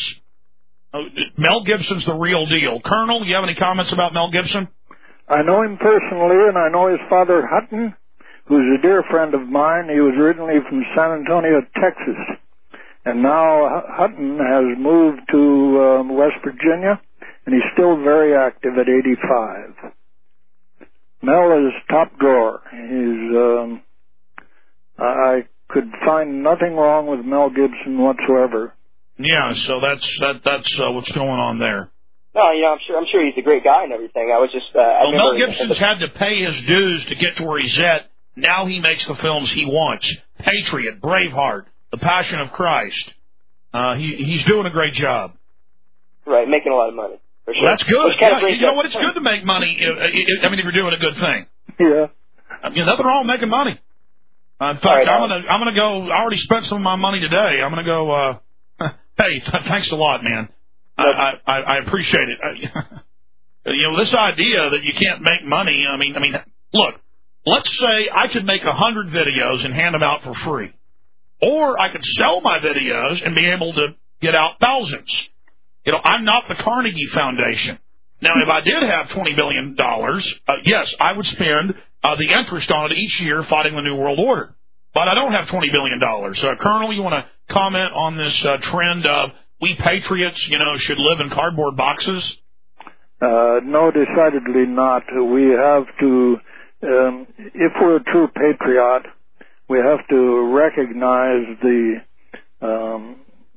Mel Gibson's the real deal. Colonel, you have any comments about Mel Gibson? I know him personally, and I know his father, Hutton, who's a dear friend of mine. He was originally from San Antonio, Texas. And now Hutton has moved to um, West Virginia, and he's still very active at eighty-five. Mel is top drawer. He's, um, I could find nothing wrong with Mel Gibson whatsoever. Yeah, so that's that, that's uh, what's going on there. no, you know, I'm sure I'm sure he's a great guy and everything. I was just, uh, I well, Mel remember Gibson's had to pay his dues to get to where he's at. Now he makes the films he wants: Patriot, Braveheart, The Passion of Christ. Uh, he he's doing a great job. Right, making a lot of money. For sure. Well, that's good. Yeah, you know up. what? It's good to make money. I mean, if you're doing a good thing. Yeah. I mean, nothing wrong with making money. Uh, in fact, right, I'm gonna I'm gonna go. I already spent some of my money today. I'm gonna go. Uh, hey, th- thanks a lot, man. No. I, I I appreciate it. I, you know, this idea that you can't make money. I mean, I mean, look. Let's say I could make a hundred videos and hand them out for free, or I could sell my videos and be able to get out thousands. You know, I'm not the Carnegie Foundation. Now, if I did have twenty billion dollars, uh, yes, I would spend uh, the interest on it each year fighting the New World Order. But I don't have twenty billion dollars. Uh, Colonel, you want to comment on this uh, trend of we patriots, you know, should live in cardboard boxes? Uh, no, decidedly not. We have to, um, if we're a true patriot, we have to recognize the um,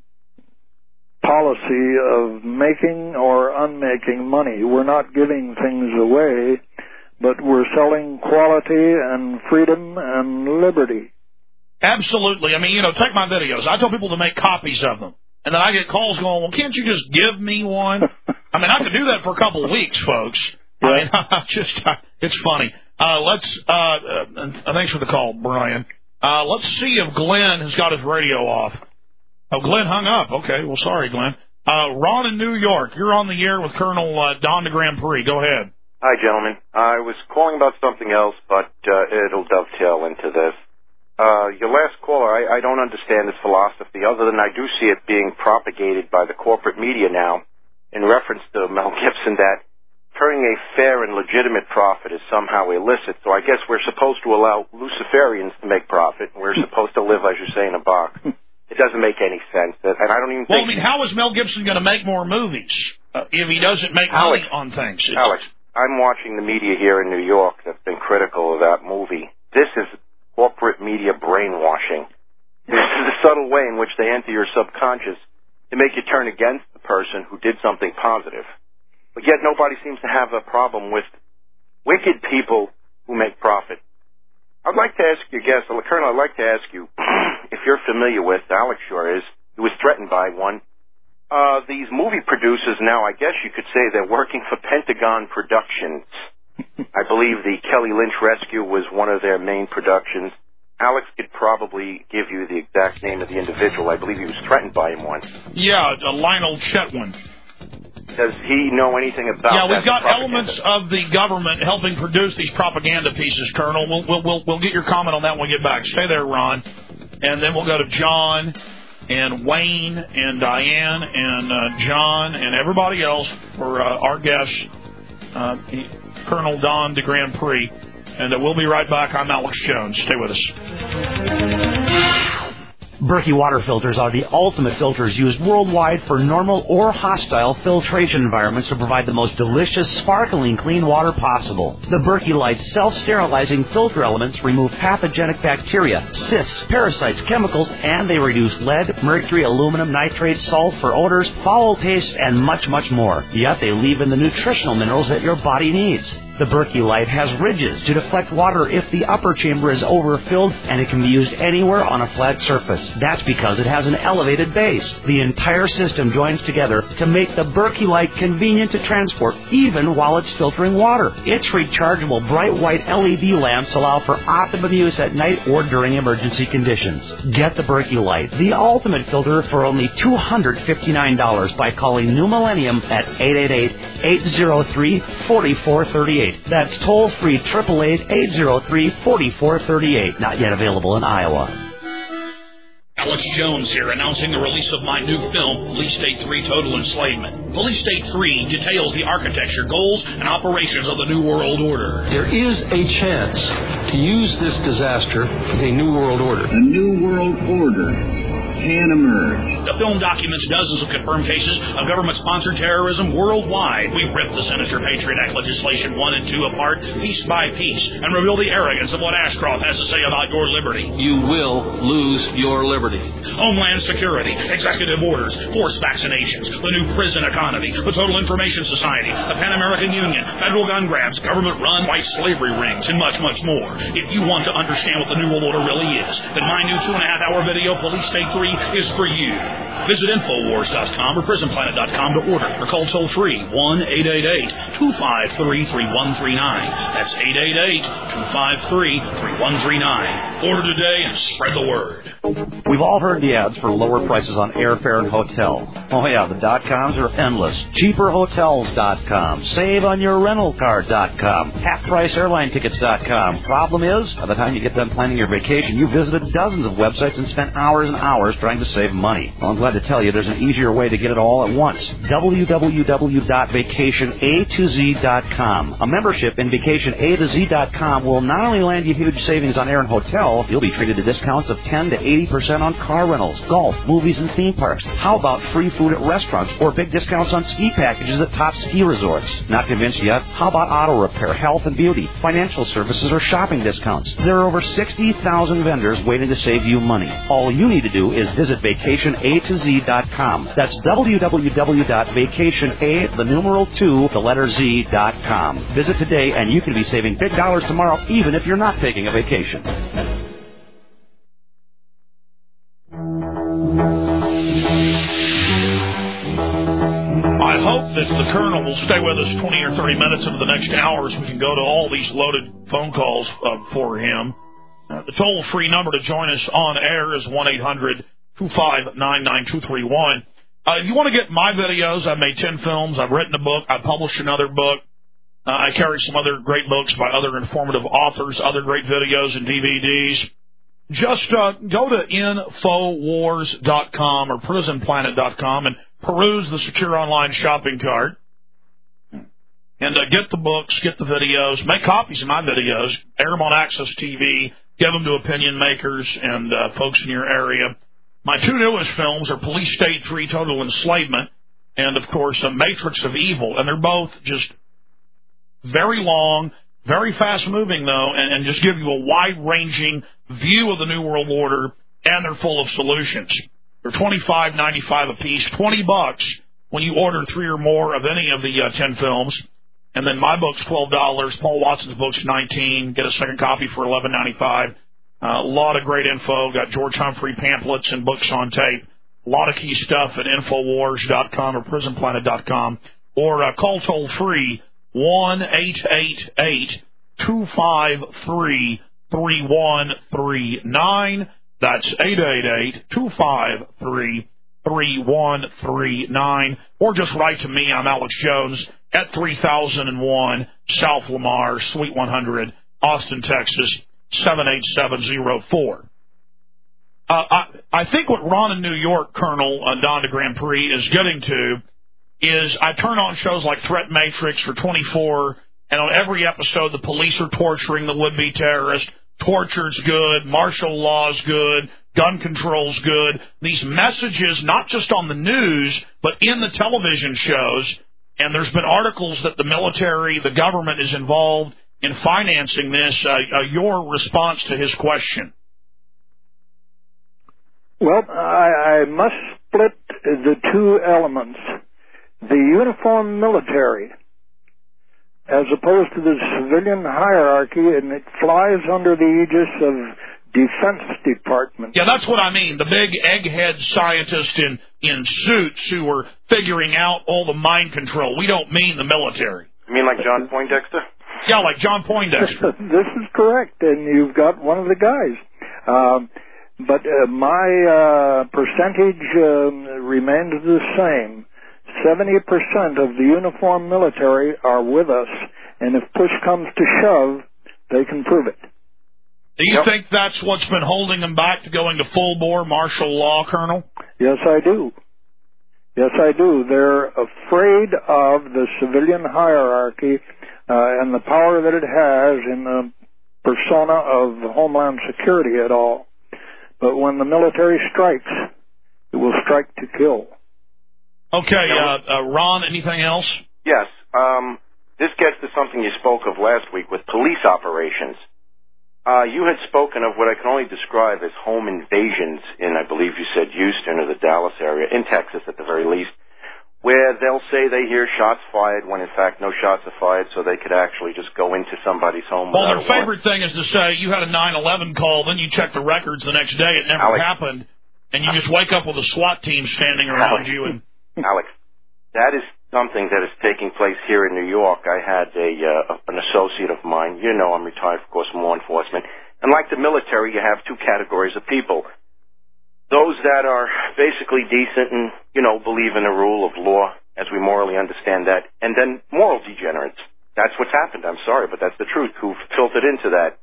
policy of making or unmaking money. We're not giving things away, but we're selling quality and freedom and liberty. Absolutely. I mean, you know, take my videos. I tell people to make copies of them. And then I get calls going, well, can't you just give me one? I mean, I could do that for a couple of weeks, folks. Yeah. I mean, just, it's funny. Uh, let's, uh, uh, thanks for the call, Brian. Uh, let's see if Glenn has got his radio off. Oh, Glenn hung up. Okay, well, sorry, Glenn. Uh, Ron in New York, you're on the air with Colonel uh, Don de Grand Prix. Go ahead. Hi, gentlemen. I was calling about something else, but uh, it'll dovetail into this. Uh, your last caller, I, I don't understand this philosophy, other than I do see it being propagated by the corporate media now in reference to Mel Gibson that turning a fair and legitimate profit is somehow illicit. So I guess we're supposed to allow Luciferians to make profit, and we're supposed to live, as you say, in a box. It doesn't make any sense, and I don't even well, think... Well, I mean, how is Mel Gibson going to make more movies uh, if he doesn't make Alex, money on things? It's... Alex, I'm watching the media here in New York that's been critical of that movie. This is corporate media brainwashing. This is the subtle way in which they enter your subconscious to make you turn against the person who did something positive. But yet nobody seems to have a problem with wicked people who make profit. I'd like to ask you, guest, Colonel, I'd like to ask you if you're familiar with, Alex sure is, he was threatened by one. Uh, these movie producers now, I guess you could say they're working for Pentagon Productions. I believe the Kelly Lynch Rescue was one of their main productions. Alex could probably give you the exact name of the individual. I believe he was threatened by him once. Yeah, uh, Lionel Chetwin. Does he know anything about Yeah, that we've got propaganda? elements of the government helping produce these propaganda pieces, Colonel. We'll, we'll, we'll, we'll get your comment on that when we get back. Stay there, Ron. And then we'll go to John and Wayne and Diane and uh, John and everybody else for uh, our guest, uh, Colonel Don de Grand Prix. And uh, we'll be right back. I'm Alex Jones. Stay with us. Berkey water filters are the ultimate filters used worldwide for normal or hostile filtration environments to provide the most delicious, sparkling, clean water possible. The Berkey Light self-sterilizing filter elements remove pathogenic bacteria, cysts, parasites, chemicals, and they reduce lead, mercury, aluminum, nitrates, sulfur, odors, foul taste, and much, much more. Yet they leave in the nutritional minerals that your body needs. The Berkey Light has ridges to deflect water if the upper chamber is overfilled, and it can be used anywhere on a flat surface. That's because it has an elevated base. The entire system joins together to make the Berkey Light convenient to transport, even while it's filtering water. Its rechargeable bright white L E D lamps allow for optimum use at night or during emergency conditions. Get the Berkey Light, the ultimate filter, for only two hundred fifty-nine dollars by calling New Millennium at eight eight eight, eight zero three, four four three eight. That's toll-free, eight eight eight, eight zero three, four four three eight. Not yet available in Iowa. Alex Jones here, announcing the release of my new film, Police State three Total Enslavement. Police State three details the architecture, goals, and operations of the New World Order. There is a chance to use this disaster for a New World Order. A New World Order can emerge. The film documents dozens of confirmed cases of government-sponsored terrorism worldwide. We rip the sinister Patriot Act legislation one and two apart, piece by piece, and reveal the arrogance of what Ashcroft has to say about your liberty. You will lose your liberty. Homeland Security, executive orders, forced vaccinations, the new prison economy, the Total Information Society, the Pan American Union, federal gun grabs, government-run white slavery rings, and much, much more. If you want to understand what the New World Order really is, then my new two-and-a-half-hour video, Police State three, is for you. Visit Infowars dot com or Prison Planet dot com to order, or call toll-free one eight eight eight, two five three, three one three nine. That's eight eight eight, two five three, three one three nine. Order today and spread the word. We've all heard the ads for lower prices on airfare and hotel. Oh yeah, the dot-coms are endless. cheaper hotels dot com, save on your rental car dot com, half price airline tickets dot com. Problem is, by the time you get done planning your vacation, you visited dozens of websites and spent hours and hours trying to save money. Well, I'm glad to tell you there's an easier way to get it all at once. w w w dot vacation a to z dot com. A membership in vacation a to z dot com will not only land you huge savings on air and hotel, you'll be treated to discounts of ten to eighty percent on car rentals, golf, movies, and theme parks. How about free food at restaurants or big discounts on ski packages at top ski resorts? Not convinced yet? How about auto repair, health and beauty, financial services, or shopping discounts? There are over sixty thousand vendors waiting to save you money. All you need to do is visit vacation a to z dot com. That's w w w dot vacation a, the numeral two, the letter z dot com. Visit today and you can be saving big dollars tomorrow even if you're not taking a vacation. I hope that the Colonel will stay with us twenty or thirty minutes into the next hour so we can go to all these loaded phone calls uh, for him. Uh, the toll-free number to join us on air is one eight hundred two five nine nine two three one. Uh, if you want to get my videos, I've made ten films, I've written a book, I've published another book. Uh, I carry some other great books by other informative authors, other great videos and D V Ds. Just uh, go to infowars dot com or prison planet dot com and peruse the secure online shopping cart. And uh, get the books, get the videos, make copies of my videos, air them on Access T V, give them to opinion makers and uh, folks in your area. My two newest films are Police State three Total Enslavement and, of course, uh, Matrix of Evil. And they're both just very long, very fast-moving, though, and, and just give you a wide-ranging view of the New World Order, and they're full of solutions. They're twenty-five ninety-five a piece, twenty bucks when you order three or more of any of the uh, ten films. And then my book's twelve dollars. Paul Watson's book's nineteen dollars. Get a second copy for eleven ninety-five. Uh, a lot of great info. Got George Humphrey pamphlets and books on tape. A lot of key stuff at infowars dot com or prison planet dot com. Or uh, call toll-free one eight eight eight, two five three, three one three nine. That's eight eight eight, two five three, three one three nine. Or just write to me. I'm Alex Jones at three thousand one South Lamar, Suite one hundred, Austin, Texas, seven eight seven zero four. Uh, I, I think what Ron in New York, Colonel uh, Don de Grand Prix, is getting to is I turn on shows like Threat Matrix for twenty-four And on every episode, the police are torturing the would-be terrorist. Torture's good. Martial law's good. Gun control's good. These messages, not just on the news, but in the television shows. And there's been articles that the military, the government is involved in financing this. Uh, uh, your response to his question? Well, I, I must split the two elements. The uniformed military, as opposed to the civilian hierarchy, and it flies under the aegis of Defense Department. Yeah, that's what I mean. The big egghead scientists in, in suits who are figuring out all the mind control. We don't mean the military. You mean like John Poindexter? Yeah, like John Poindexter. This is correct, and you've got one of the guys. Um, but uh, my uh, percentage uh, remains the same. seventy percent of the uniformed military are with us, and if push comes to shove, they can prove it. Do you yep. think that's what's been holding them back to going to full-bore martial law, Colonel? Yes, I do. Yes, I do. They're afraid of the civilian hierarchy uh, and the power that it has in the persona of Homeland Security at all. But when the military strikes, it will strike to kill. Okay, uh, uh, Ron, anything else? Yes. Um, this gets to something you spoke of last week with police operations. Uh, you had spoken of what I can only describe as home invasions in, I believe you said, Houston or the Dallas area, in Texas at the very least, where they'll say they hear shots fired when, in fact, no shots are fired, so they could actually just go into somebody's home. Well, their favorite thing is to say, you had a nine eleven call, then you check the records the next day, it never Alex, happened, and you just wake up with a SWAT team standing around Alex, you. And Alex, that is something that is taking place here in New York. I had a uh, an associate of mine. You know, I'm retired, of course, from law enforcement. And like the military, you have two categories of people. Those that are basically decent and, you know, believe in the rule of law as we morally understand that. And then moral degenerates. That's what's happened. I'm sorry, but that's the truth, who've filtered into that.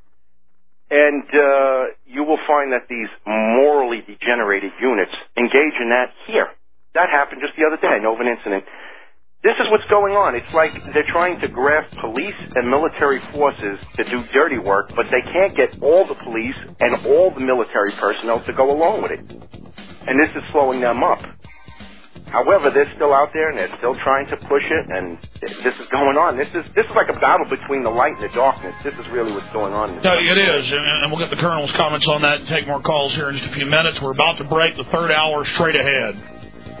And uh, you will find that these morally degenerated units engage in that here. That happened just the other day. I know of an incident. This is what's going on. It's like they're trying to graft police and military forces to do dirty work, but they can't get all the police and all the military personnel to go along with it. And this is slowing them up. However, they're still out there, and they're still trying to push it, and this is going on. This is this is like a battle between the light and the darkness. This is really what's going on. No, it is, and we'll get the Colonel's comments on that and take more calls here in just a few minutes. We're about to break the third hour straight ahead.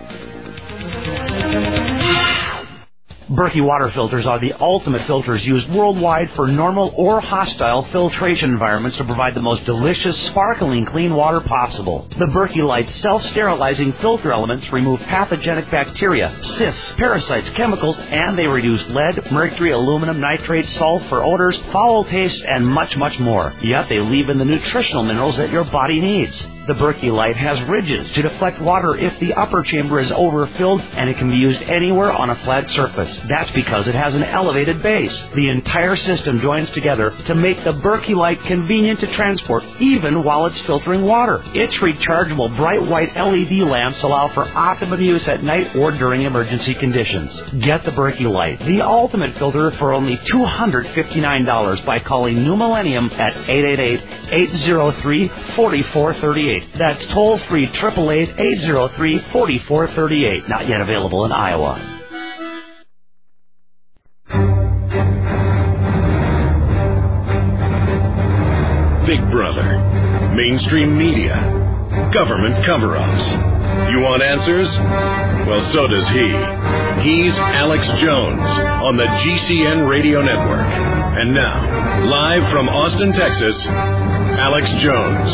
Berkey water filters are the ultimate filters used worldwide for normal or hostile filtration environments to provide the most delicious, sparkling clean water possible. The Berkey Light's self-sterilizing filter elements remove pathogenic bacteria, cysts, parasites, chemicals, and they reduce lead, mercury, aluminum, nitrates, sulfur, odors, foul taste, and much, much more. Yet they leave in the nutritional minerals that your body needs. The Berkey Light has ridges to deflect water if the upper chamber is overfilled, and it can be used anywhere on a flat surface. That's because it has an elevated base. The entire system joins together to make the Berkey Light convenient to transport, even while it's filtering water. Its rechargeable bright white L E D lamps allow for optimum use at night or during emergency conditions. Get the Berkey Light, the ultimate filter, for only two hundred fifty-nine dollars by calling New Millennium at eight eight eight, eight zero three, four four three eight. That's toll-free, eight eight eight, eight zero three, four four three eight. Not yet available in Iowa. Big Brother, mainstream media, government cover-ups. You want answers? Well, so does he. He's Alex Jones on the G C N Radio Network. And now, live from Austin, Texas, Alex Jones.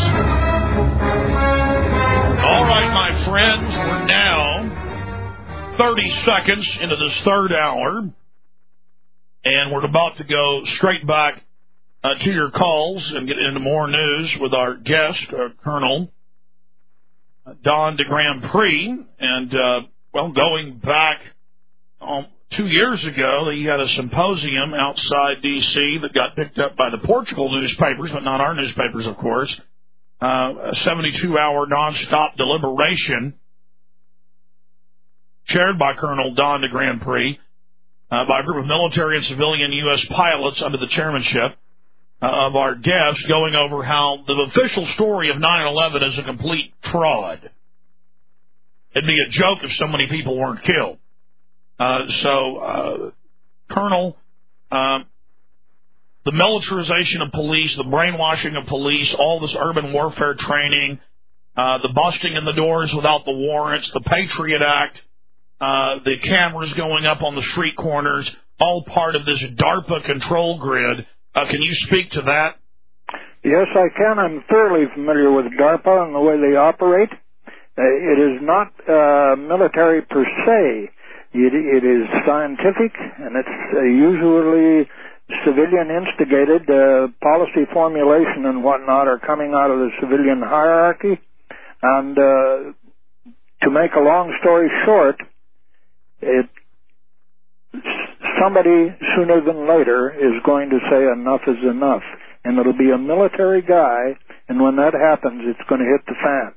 All right, my friends, we're now thirty seconds into this third hour, and we're about to go straight back uh, to your calls and get into more news with our guest, uh, Colonel Don de Grand Prix. And, uh, well, going back um, two years ago, he had a symposium outside D C that got picked up by the Portugal newspapers, but not our newspapers, of course. Uh, a seventy-two hour nonstop deliberation chaired by Colonel Don de Grand Prix. uh, by a group of military and civilian U S pilots under the chairmanship uh, of our guest, going over how the official story of nine eleven is a complete fraud. It'd be a joke if so many people weren't killed. Uh, so, uh, Colonel, uh, the militarization of police, the brainwashing of police, all this urban warfare training, uh, the busting in the doors without the warrants, the Patriot Act, uh, the cameras going up on the street corners, all part of this DARPA control grid. Uh, can you speak to that? Yes, I can. I'm thoroughly familiar with DARPA and the way they operate. Uh, it is not uh, military per se. It, it is scientific, and it's uh, usually civilian-instigated. Uh, policy formulation and whatnot are coming out of the civilian hierarchy. And uh, to make a long story short, it, somebody sooner than later is going to say enough is enough. And it'll be a military guy, and when that happens, it's going to hit the fan.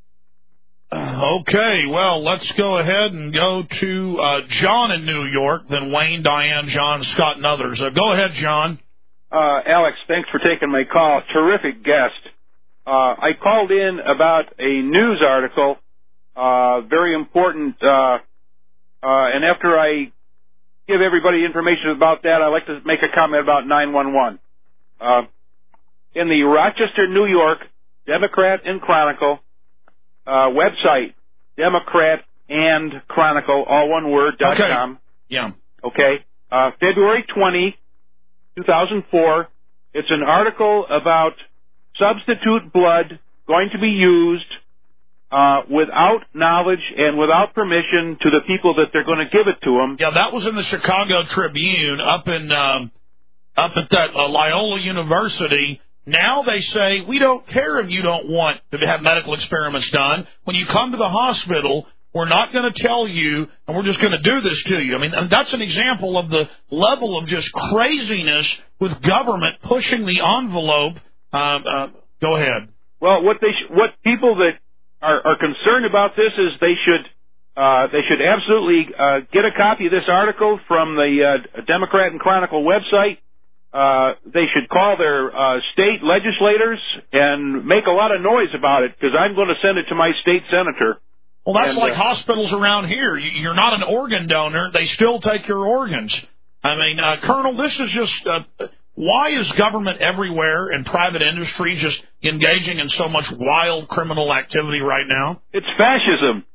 Okay, well, let's go ahead and go to uh, John in New York, then Wayne, Diane, John, Scott, and others. Uh, go ahead, John. Uh, Alex, thanks for taking my call. Terrific guest. Uh, I called in about a news article, uh, very important, uh, uh, and after I give everybody information about that, I'd like to make a comment about nine one one. Uh, in the Rochester, New York, Democrat and Chronicle, Uh, website, Democrat and Chronicle, all one word, dot okay. com. Yeah. Okay. Uh, February twentieth, two thousand four. It's an article about substitute blood going to be used uh, without knowledge and without permission to the people that they're going to give it to them. Yeah, that was in the Chicago Tribune up in um, up at that uh, Loyola University. Now they say, we don't care if you don't want to have medical experiments done. When you come to the hospital, we're not going to tell you, and we're just going to do this to you. I mean, and that's an example of the level of just craziness with government pushing the envelope. Uh, uh, go ahead. Well, what they sh- what people that are, are concerned about this is they should uh, they should absolutely uh, get a copy of this article from the uh, Democrat and Chronicle website. Uh, they should call their uh, state legislators and make a lot of noise about it, because I'm going to send it to my state senator. Well, that's and, like uh, hospitals around here. You're not an organ donor. They still take your organs. I mean, uh, Colonel, this is just, uh, why is government everywhere and private industry just engaging in so much wild criminal activity right now? It's fascism.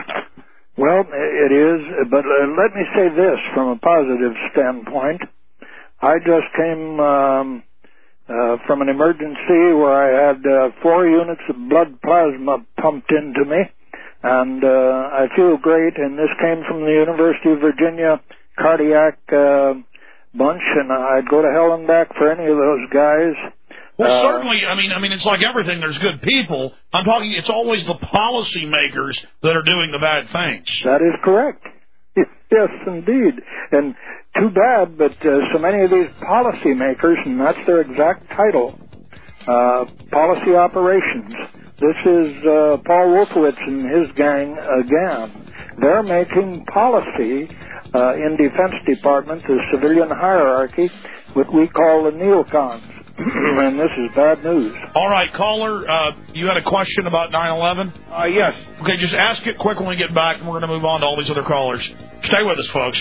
Well, it is, but uh, let me say this from a positive standpoint. I just came um, uh, from an emergency where I had uh, four units of blood plasma pumped into me, and uh, I feel great. And this came from the University of Virginia cardiac uh, bunch, and I'd go to hell and back for any of those guys. Well, uh, certainly, I mean, I mean, it's like everything. There's good people. I'm talking. It's always the policymakers that are doing the bad things. That is correct. Yes, indeed. And too bad, but uh, so many of these policymakers, and that's their exact title, uh, policy operations. This is uh, Paul Wolfowitz and his gang again. They're making policy uh, in Defense Department, the civilian hierarchy, what we call the neocons. And this is bad news. All right, caller, uh, you had a question about nine eleven? Uh, yes. Okay, just ask it quick when we get back, and we're going to move on to all these other callers. Stay with us, folks.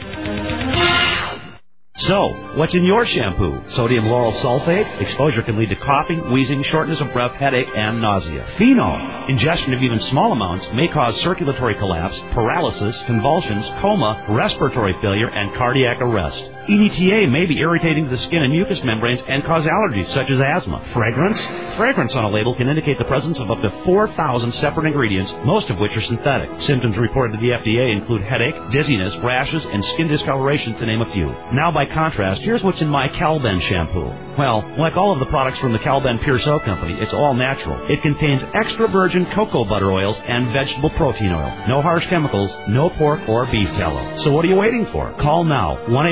So, what's in your shampoo? Sodium lauryl sulfate? Exposure can lead to coughing, wheezing, shortness of breath, headache, and nausea. Phenol. Ingestion of even small amounts may cause circulatory collapse, paralysis, convulsions, coma, respiratory failure, and cardiac arrest. E D T A may be irritating to the skin and mucous membranes and cause allergies such as asthma. Fragrance? Fragrance on a label can indicate the presence of up to four thousand separate ingredients, most of which are synthetic. Symptoms reported to the F D A include headache, dizziness, rashes, and skin discoloration, to name a few. Now, by contrast, here's what's in my Calben shampoo. Well, like all of the products from the Calben Pure Soap Company, it's all natural. It contains extra virgin cocoa butter oils and vegetable protein oil. No harsh chemicals, no pork or beef tallow. So what are you waiting for? Call now, one eight hundred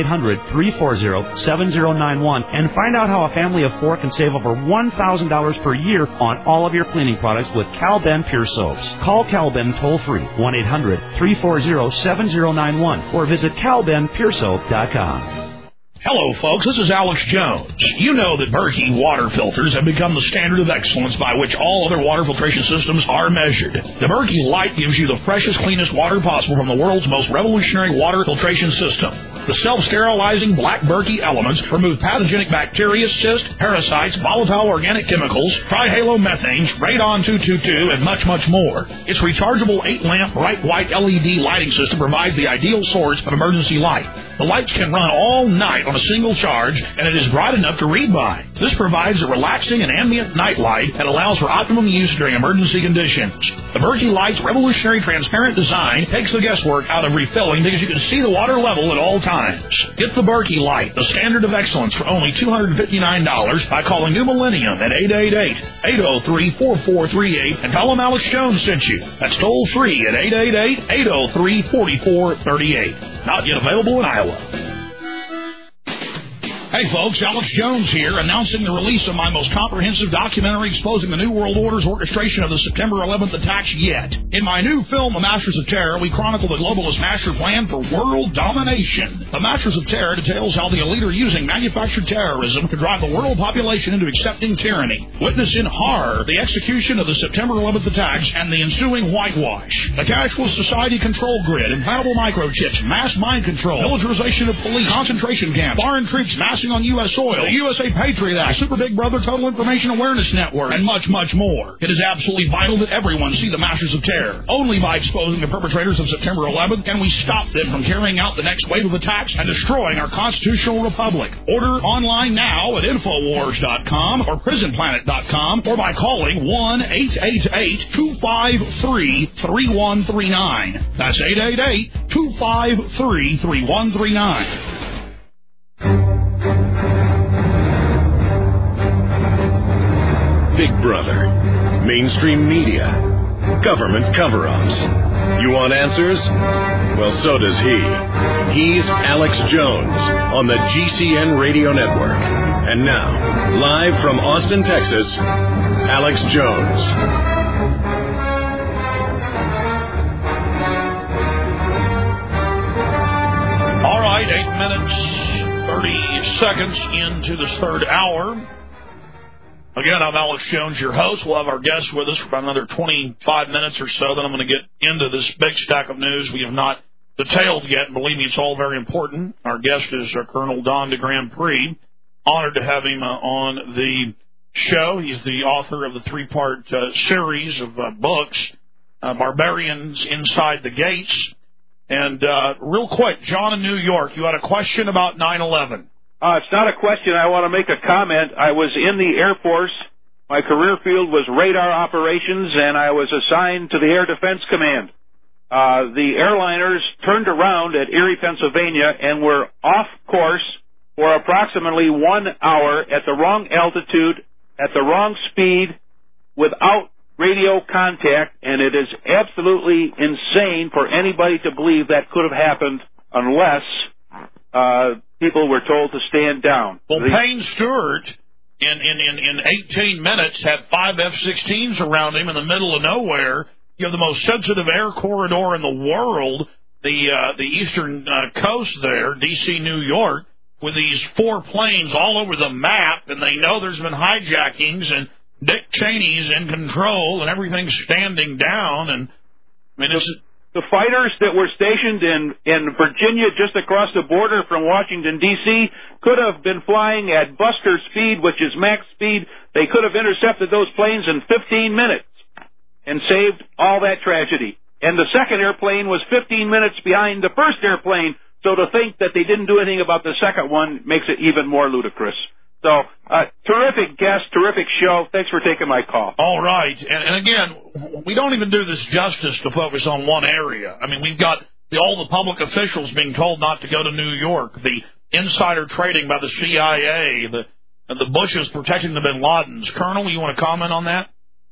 three four zero, seven zero nine one and find out how a family of four can save over one thousand dollars per year on all of your cleaning products with Cal-Ben Pure Soaps. Call Cal-Ben toll-free, one eight hundred, three four zero, seven zero nine one, or visit cal ben pure soap dot com. Hello, folks. This is Alex Jones. You know that Berkey water filters have become the standard of excellence by which all other water filtration systems are measured. The Berkey Light gives you the freshest, cleanest water possible from the world's most revolutionary water filtration system. The self-sterilizing black Berkey elements remove pathogenic bacteria, cysts, parasites, volatile organic chemicals, trihalomethane, radon two twenty-two, and much, much more. Its rechargeable eight-lamp bright white L E D lighting system provides the ideal source of emergency light. The lights can run all night on a single charge, and it is bright enough to read by. This provides a relaxing and ambient night light that allows for optimum use during emergency conditions. The Berkey Light's revolutionary transparent design takes the guesswork out of refilling because you can see the water level at all times. Get the Berkey Light, the standard of excellence, for only two hundred fifty-nine dollars by calling New Millennium at eight eight eight, eight oh three, four four three eight and tell them Alex Jones sent you. That's toll free at eight eight eight, eight oh three, four four three eight. Not yet available in Iowa. Hey folks, Alex Jones here, announcing the release of my most comprehensive documentary exposing the New World Order's orchestration of the September eleventh attacks yet. In my new film, The Masters of Terror, we chronicle the globalist master plan for world domination. The Masters of Terror details how the elite are using manufactured terrorism to drive the world population into accepting tyranny. Witness in horror the execution of the September eleventh attacks and the ensuing whitewash. The cashless society control grid, implantable microchips, mass mind control, militarization of police, concentration camps, foreign troops mass on U S soil, the U S A Patriot Act, Super Big Brother Total Information Awareness Network, and much, much more. It is absolutely vital that everyone see the Masters of Terror. Only by exposing the perpetrators of September eleventh can we stop them from carrying out the next wave of attacks and destroying our constitutional republic. Order online now at infowars dot com or prison planet dot com or by calling one eight eight eight, two five three, three one three nine. That's eight eight eight, two five three, three one three nine. Big Brother, mainstream media, government cover-ups. You want answers? Well, so does he. He's Alex Jones on the G C N Radio Network. And now, live from Austin, Texas, Alex Jones. All right, eight minutes, thirty seconds into this third hour. Again, I'm Alex Jones, your host. We'll have our guests with us for about another twenty-five minutes or so. Then I'm going to get into this big stack of news we have not detailed yet. And believe me, it's all very important. Our guest is uh, Colonel Don de Grand Prix. Honored to have him uh, on the show. He's the author of the three-part uh, series of uh, books, uh, Barbarians Inside the Gates. And uh, real quick, John in New York, you had a question about nine eleven. Uh, it's not a question. I want to make a comment. I was in the Air Force. My career field was radar operations, and I was assigned to the Air Defense Command. Uh, the airliners turned around at Erie, Pennsylvania, and were off course for approximately one hour at the wrong altitude, at the wrong speed, without radio contact, and it is absolutely insane for anybody to believe that could have happened unless uh, people were told to stand down. Well, Payne Stewart, in, in, in, in eighteen minutes, had five F sixteens around him in the middle of nowhere. You have the most sensitive air corridor in the world, the uh, the eastern uh, coast there, D C, New York, with these four planes all over the map, and they know there's been hijackings, and Dick Cheney's in control, and everything's standing down, and I mean, it's... The fighters that were stationed in, in Virginia, just across the border from Washington, D C, could have been flying at Buster speed, which is max speed. They could have intercepted those planes in fifteen minutes and saved all that tragedy. And the second airplane was fifteen minutes behind the first airplane, so to think that they didn't do anything about the second one makes it even more ludicrous. So, uh, terrific guest, terrific show. Thanks for taking my call. All right. And, and again, we don't even do this justice to focus on one area. I mean, we've got the, all the public officials being told not to go to New York, the insider trading by the C I A, the, the Bushes protecting the bin Ladens. Colonel, you want to comment on that?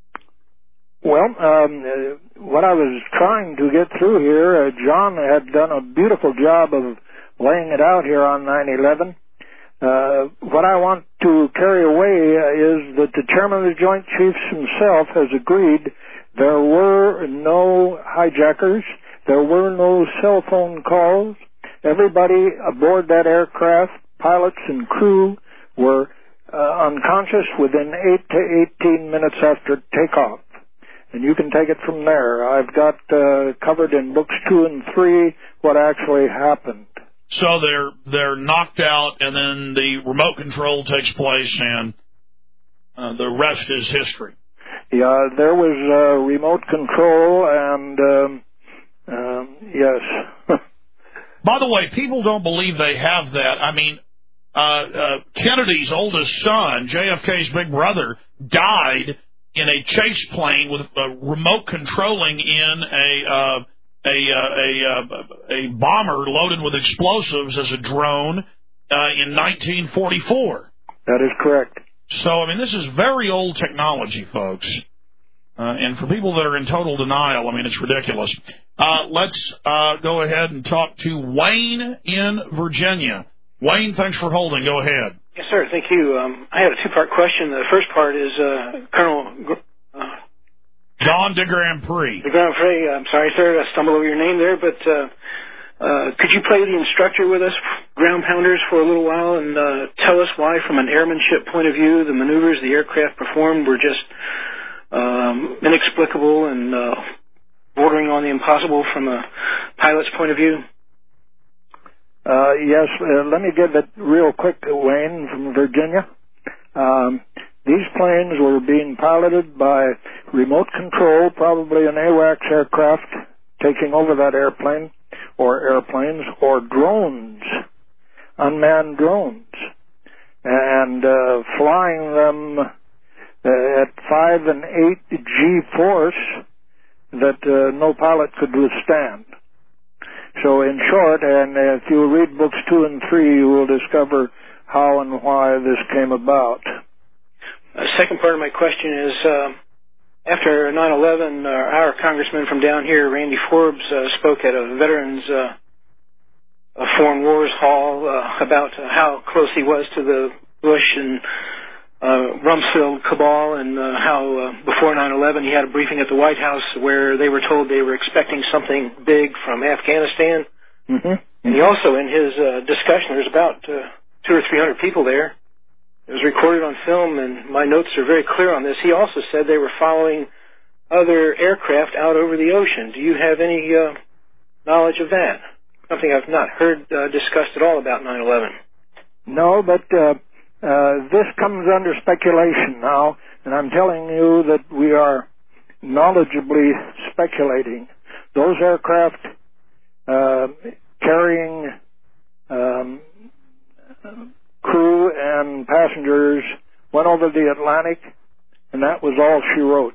Well, um, uh, what I was trying to get through here, uh, John had done a beautiful job of laying it out here on nine eleven. Uh, what I want to carry away is that the chairman of the Joint Chiefs himself has agreed there were no hijackers, there were no cell phone calls. Everybody aboard that aircraft, pilots and crew, were uh, unconscious within eight to eighteen minutes after takeoff. And you can take it from there. I've got uh, covered in books two and three what actually happened. So they're they're knocked out, and then the remote control takes place, and uh, the rest is history. Yeah, there was uh, remote control, and um, um, yes. By the way, people don't believe they have that. I mean, uh, uh, Kennedy's oldest son, J F K's big brother, died in a chase plane with uh, remote controlling in a. Uh, A, uh, a, uh, a bomber loaded with explosives as a drone uh, in nineteen forty-four. That is correct. So, I mean, this is very old technology, folks. Uh, and for people that are in total denial, I mean, it's ridiculous. Uh, let's uh, go ahead and talk to Wayne in Virginia. Wayne, thanks for holding. Go ahead. Yes, sir. Thank you. Um, I have a two-part question. The first part is uh, Colonel... Uh, Don de Grand Prix. De Grand Prix, I'm sorry, sir, I stumbled over your name there, but uh, uh, could you play the instructor with us, ground pounders, for a little while and uh, tell us why, from an airmanship point of view, the maneuvers the aircraft performed were just um, inexplicable and uh, bordering on the impossible from a pilot's point of view? Uh, yes, uh, let me give it real quick, Wayne, from Virginia. Um, These planes were being piloted by remote control, probably an AWACS aircraft taking over that airplane, or airplanes, or drones, unmanned drones, and uh, flying them uh, at five and eight G force that uh, no pilot could withstand. So in short, and if you read books two and three, you will discover how and why this came about. The uh, second part of my question is, uh, after nine eleven, uh, our congressman from down here, Randy Forbes, uh, spoke at a Veterans uh, a Foreign Wars Hall uh, about uh, how close he was to the Bush and uh, Rumsfeld cabal, and uh, how uh, before nine eleven he had a briefing at the White House where they were told they were expecting something big from Afghanistan. Mm-hmm. And he also, in his uh, discussion, there's about uh, two or three hundred people there. It was recorded on film, and my notes are very clear on this. He also said they were following other aircraft out over the ocean. Do you have any uh, knowledge of that? Something I've not heard uh, discussed at all about nine eleven. No, but uh, uh, this comes under speculation now, and I'm telling you that we are knowledgeably speculating. Those aircraft uh, carrying um, crew and passengers went over the Atlantic, and that was all she wrote.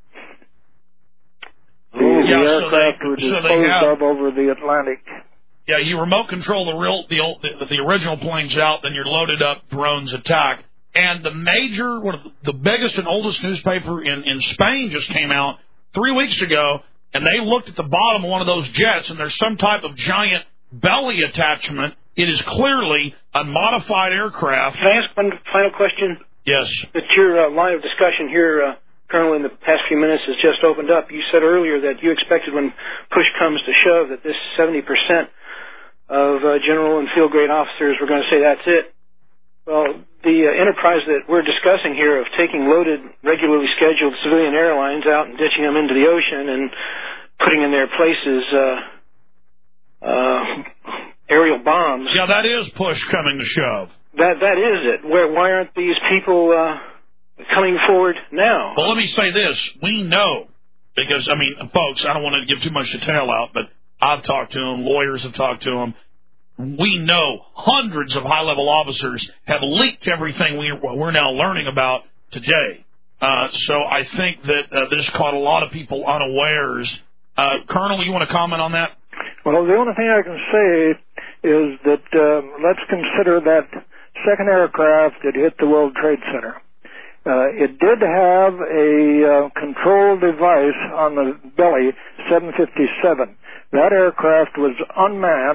The, oh, yeah, the aircraft so they, were disposed so they have, of over the Atlantic. Yeah, you remote control the real the, old, the the original planes out, then your loaded up drones attack. And the major, one of the biggest and oldest newspaper in, in Spain just came out three weeks ago, and they looked at the bottom of one of those jets, and there's some type of giant belly attachment. It is clearly a modified aircraft. Can I ask one final question? Yes. That your uh, line of discussion here, uh, Colonel, in the past few minutes has just opened up. You said earlier that you expected when push comes to shove that this seventy percent of uh, general and field grade officers were going to say that's it. Well, the uh, enterprise that we're discussing here of taking loaded, regularly scheduled civilian airlines out and ditching them into the ocean and putting in their places uh, uh, aerial bombs. Yeah, that is push coming to shove. That that is it. Where why aren't these people uh, coming forward now? Well, let me say this: we know, because I mean, folks, I don't want to give too much detail out, but I've talked to them, lawyers have talked to them. We know hundreds of high-level officers have leaked everything we, we're now learning about today. Uh, so I think that uh, this caught a lot of people unawares. Uh, Colonel, you want to comment on that? Well, the only thing I can say is that um, let's consider that second aircraft that hit the World Trade Center. Uh, it did have a uh, control device on the belly, seven fifty-seven. That aircraft was unmanned.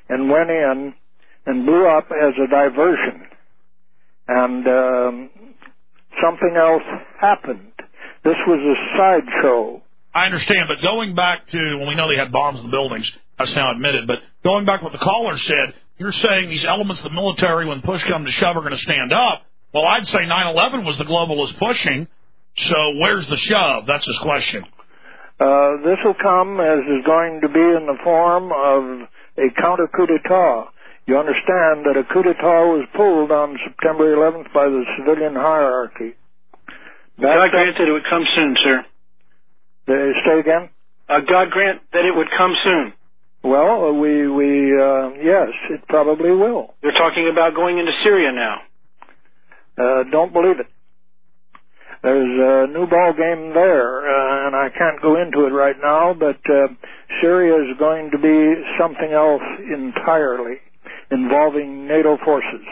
and went in and blew up as a diversion. And um, something else happened. This was a sideshow. I understand, but going back to when we know they had bombs in the buildings, that's now admitted, but going back to what the caller said, you're saying these elements of the military, when push comes to shove, are going to stand up. Well, I'd say nine eleven was the globalist pushing, so where's the shove? That's his question. Uh, this will come as is going to be in the form of a counter coup d'etat. You understand that a coup d'etat was pulled on September eleventh by the civilian hierarchy. God grant that it would come soon, sir. They, say again? Uh, God grant that it would come soon. Well, uh, we, we, uh, yes, it probably will. They're talking about going into Syria now. Uh, don't believe it. There's a new ball game there, uh, and I can't go into it right now, but uh, Syria is going to be something else entirely, involving NATO forces.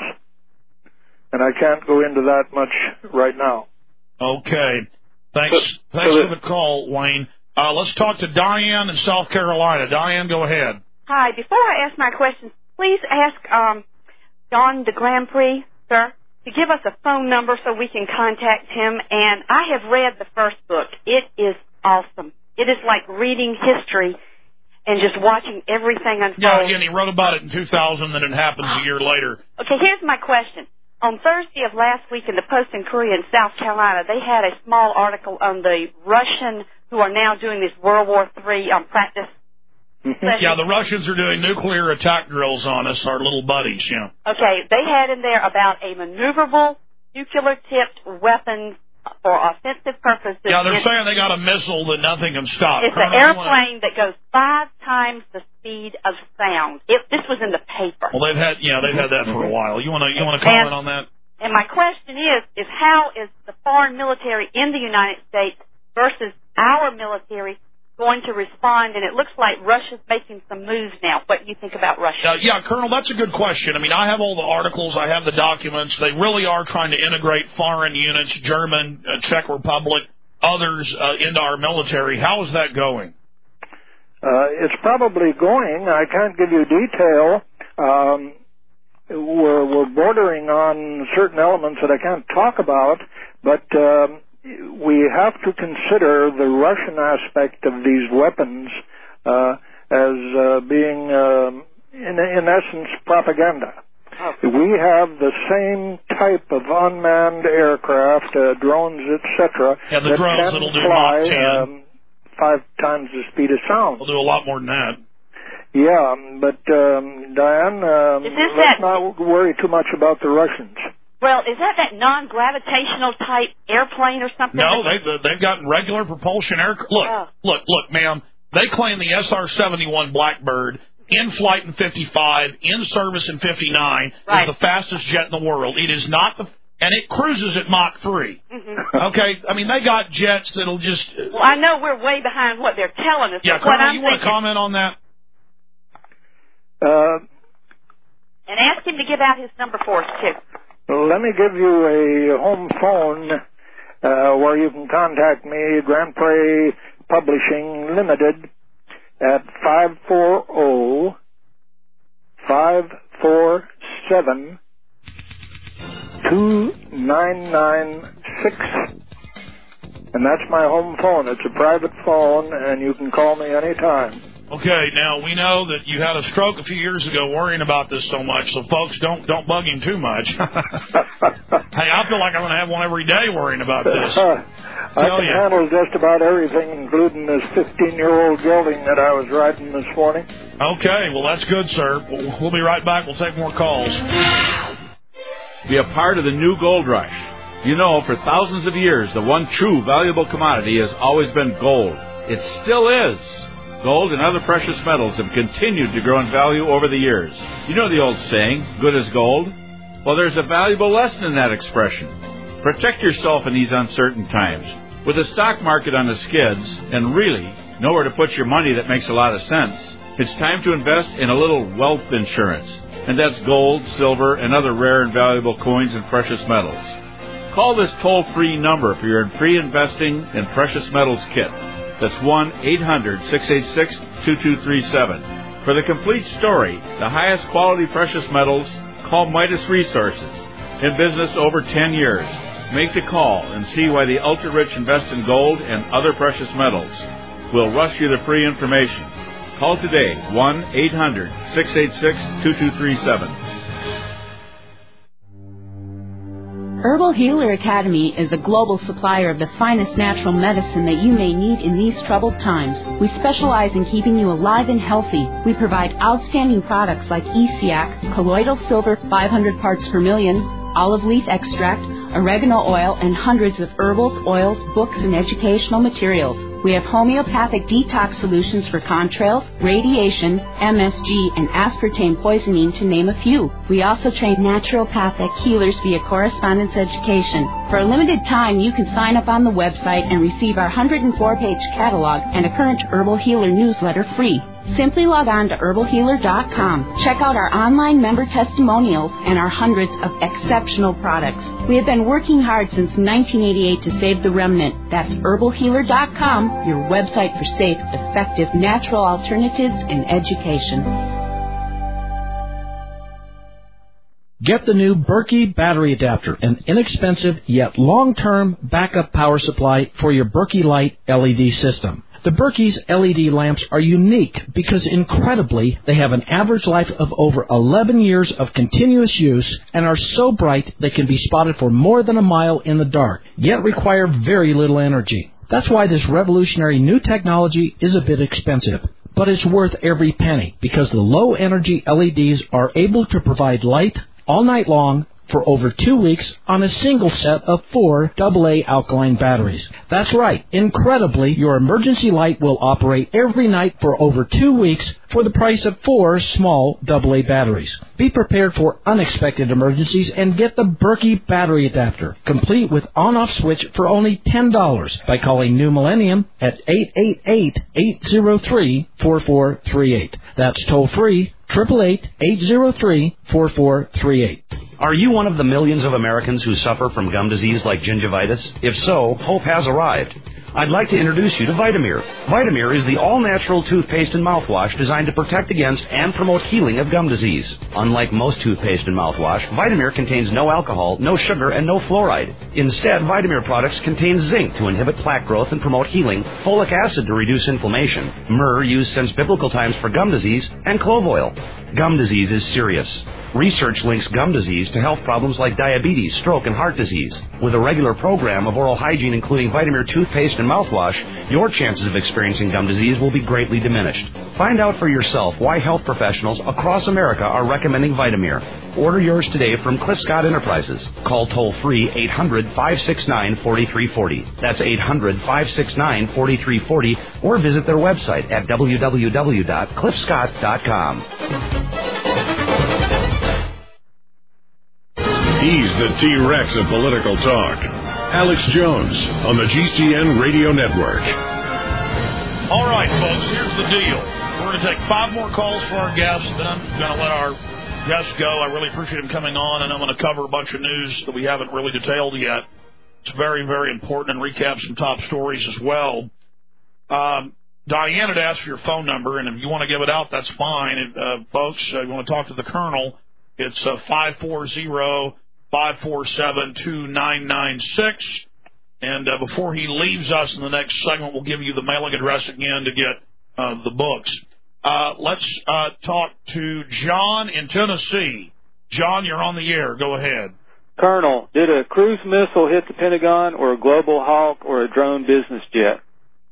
And I can't go into that much right now. Okay. Thanks Thanks for the call, Wayne. Uh, let's talk to Diane in South Carolina. Diane, go ahead. Hi. Before I ask my question, please ask um, Don de Grand Prix, sir, to give us a phone number so we can contact him. And I have read the first book. It is awesome. It is like reading history and just watching everything unfold. Yeah, again, he wrote about it in two thousand, and it happens a year later. Okay, here's my question. On Thursday of last week in the Post and Courier in South Carolina, they had a small article on the Russian who are now doing this World War Three um, practice session. Yeah, the Russians are doing nuclear attack drills on us, our little buddies, yeah. Okay, they had in there about a maneuverable, nuclear-tipped weapon for offensive purposes. Yeah, they're saying they got a missile that nothing can stop. It's an airplane that goes five times the speed of sound. It, this was in the paper. Well, they've had, yeah, they've had that for a while. You want to, you want to comment and, on that? And my question is, is how is the foreign military in the United States versus our military going to respond? And it looks like Russia's making some moves now. What do you think about Russia? Uh, yeah, Colonel, that's a good question. I mean, I have all the articles. I have the documents. They really are trying to integrate foreign units, German, uh, Czech Republic, others, uh, into our military. How is that going? Uh, it's probably going. I can't give you detail. Um, we're, we're bordering on certain elements that I can't talk about, but um, we have to consider the Russian aspect of these weapons uh, as uh, being, um, in, in essence, propaganda. We have the same type of unmanned aircraft, uh, drones, et cetera, yeah, the that drones can that'll do fly Mach ten. Um, five times the speed of sound. They'll do a lot more than that. Yeah, but um, Diane, um, let's that... not worry too much about the Russians. Well, is that that non-gravitational type airplane or something? No, they, they've got regular propulsion aircraft. Look, oh. look, look, ma'am. They claim the S R seventy-one Blackbird, in flight in fifty-five, in service in fifty-nine, right. is the fastest jet in the world. It is not the... And it cruises at Mach three. Mm-hmm. Okay? I mean, they got jets that'll just... Well, I know we're way behind what they're telling us. Yeah, but what Colonel, I'm you want to thinking... comment on that? Uh, and ask him to give out his number for us, too. Well, let me give you a home phone uh, where you can contact me, Grand Prix Publishing Limited, at five four zero, five four seven, two nine nine six. And that's my home phone. It's a private phone, and you can call me anytime. Okay, now we know that you had a stroke a few years ago worrying about this so much, so folks, don't don't bug him too much. Hey, I feel like I'm going to have one every day worrying about this. Uh, I can you. handle just about everything, including this fifteen-year-old gelding that I was riding this morning. Okay, well, that's good, sir. We'll, we'll be right back. We'll take more calls. Be a part of the new gold rush. You know, for thousands of years, the one true valuable commodity has always been gold. It still is. Gold and other precious metals have continued to grow in value over the years. You know the old saying, good as gold? Well, there's a valuable lesson in that expression. Protect yourself in these uncertain times. With the stock market on the skids, and really nowhere to put your money that makes a lot of sense, it's time to invest in a little wealth insurance. And that's gold, silver, and other rare and valuable coins and precious metals. Call this toll-free number for your free investing in precious metals kit. That's one eight hundred six eight six two two three seven. For the complete story, the highest quality precious metals, call Midas Resources. In business over ten years. Make the call and see why the ultra-rich invest in gold and other precious metals. We'll rush you the free information. Call today, one eight hundred six eight six two two three seven. Herbal Healer Academy is a global supplier of the finest natural medicine that you may need in these troubled times. We specialize in keeping you alive and healthy. We provide outstanding products like E C A C, colloidal silver five hundred parts per million, olive leaf extract, oregano oil, and hundreds of herbals, oils, books, and educational materials. We have homeopathic detox solutions for contrails, radiation, M S G, and aspartame poisoning, to name a few. We also train naturopathic healers via correspondence education. For a limited time, you can sign up on the website and receive our one hundred four page catalog and a current Herbal Healer newsletter free. Simply log on to herbal healer dot com. Check out our online member testimonials and our hundreds of exceptional products. We have been working hard since nineteen eighty-eight to save the remnant. That's herbal healer dot com, your website for safe, effective, natural alternatives in education. Get the new Berkey battery adapter, an inexpensive yet long-term backup power supply for your Berkey Light L E D system. The Berkey's L E D lamps are unique because, incredibly, they have an average life of over eleven years of continuous use and are so bright they can be spotted for more than a mile in the dark, yet require very little energy. That's why this revolutionary new technology is a bit expensive. But it's worth every penny because the low-energy L E Ds are able to provide light all night long for over two weeks on a single set of four double A alkaline batteries. That's right. Incredibly, your emergency light will operate every night for over two weeks for the price of four small double A batteries. Be prepared for unexpected emergencies and get the Berkey battery adapter, complete with on-off switch for only ten dollars by calling New Millennium at eight eight eight, eight zero three, four four three eight. That's toll-free, eight eight eight, eight zero three, four four three eight. Are you one of the millions of Americans who suffer from gum disease like gingivitis? If so, hope has arrived. I'd like to introduce you to Vitamir. Vitamir is the all-natural toothpaste and mouthwash designed to protect against and promote healing of gum disease. Unlike most toothpaste and mouthwash, Vitamir contains no alcohol, no sugar, and no fluoride. Instead, Vitamir products contain zinc to inhibit plaque growth and promote healing, folic acid to reduce inflammation, myrrh used since biblical times for gum disease, and clove oil. Gum disease is serious. Research links gum disease to health problems like diabetes, stroke, and heart disease. With a regular program of oral hygiene including Vitamir toothpaste and mouthwash, your chances of experiencing gum disease will be greatly diminished. Find out for yourself why health professionals across America are recommending Vitamir. Order yours today from Cliff Scott Enterprises. Call toll-free eight hundred, five six nine, four three four zero. That's eight hundred, five six nine, four three four zero, or visit their website at w w w dot cliff scott dot com. He's the T-Rex of political talk. Alex Jones on the G C N Radio Network. All right, folks, here's the deal. We're going to take five more calls for our guests, then I'm going to let our guests go. I really appreciate him coming on, and I'm going to cover a bunch of news that we haven't really detailed yet. It's very, very important, and recap some top stories as well. Um, Diane had asked for your phone number, and if you want to give it out, that's fine. If, uh, folks, uh, you want to talk to the Colonel, it's uh, five four zero, five four seven, two nine nine six. And uh, before he leaves us in the next segment, we'll give you the mailing address again to get uh, the books. Uh, let's uh, talk to John in Tennessee. John, you're on the air. Go ahead. Colonel, did a cruise missile hit the Pentagon or a Global Hawk or a drone business jet?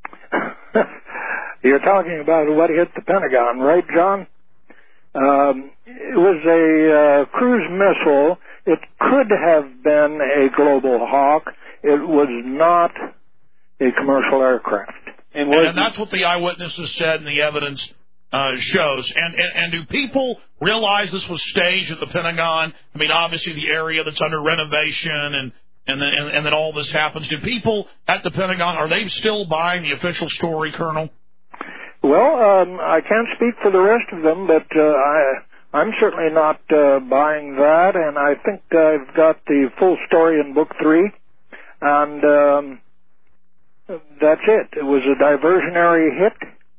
You're talking about what hit the Pentagon, right, John? Um, it was a uh, cruise missile. It could have been a Global Hawk. It was not a commercial aircraft. And, and that's what the eyewitnesses said and the evidence uh, shows. And, and and do people realize this was staged at the Pentagon? I mean, obviously the area that's under renovation and and then, and, and then all this happens. Do people at the Pentagon, are they still buying the official story, Colonel? Well, um, I can't speak for the rest of them, but uh, I, I'm certainly not uh, buying that, and I think I've got the full story in book three, and um, that's it. It was a diversionary hit,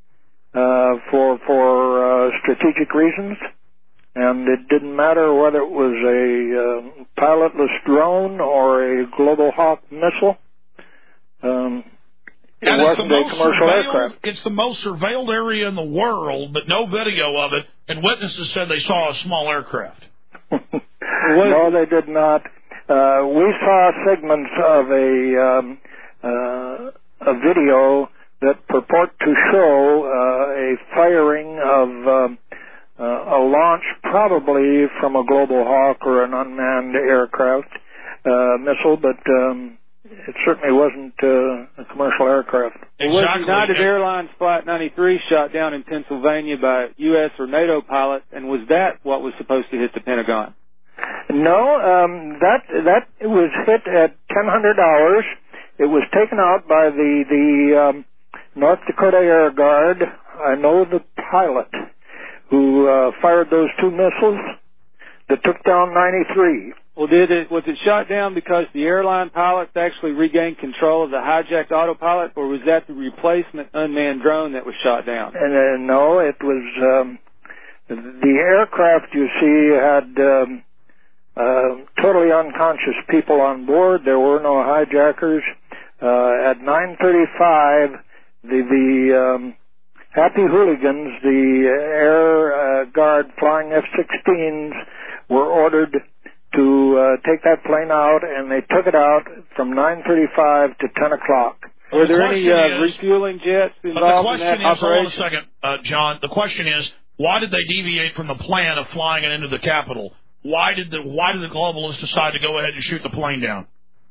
uh, for for uh, strategic reasons, and it didn't matter whether it was a uh, pilotless drone or a Global Hawk missile. Um, it and wasn't a commercial aircraft. It's the most surveilled area in the world, but no video of it, and witnesses said they saw a small aircraft. No, they did not. Uh, we saw segments of a um, uh, a video that purport to show uh, a firing of um, uh, a launch probably from a Global Hawk or an unmanned aircraft uh, missile, but um, it certainly wasn't uh, a commercial aircraft. Exactly. Was United Airlines Flight ninety-three shot down in Pennsylvania by U S or NATO pilot, and was that what was supposed to hit the Pentagon? No, um, that that was hit at ten hundred hours. It was taken out by the the um, North Dakota Air Guard. I know the pilot who uh, fired those two missiles that took down ninety-three. Well, did it was it shot down because the airline pilots actually regained control of the hijacked autopilot, or was that the replacement unmanned drone that was shot down? And uh, no, it was um, the aircraft. You see had. Um, Uh, totally unconscious people on board. There were no hijackers. Uh, at nine thirty-five, the the um, Happy Hooligans, the Air uh, Guard flying F sixteens, were ordered to uh, take that plane out, and they took it out from nine thirty-five to ten o'clock. Were there any uh, is, refueling jets involved in that is, operation? Hold on a second, uh, John. The question is, why did they deviate from the plan of flying it into the Capitol? Why did the why did the globalists decide to go ahead and shoot the plane down?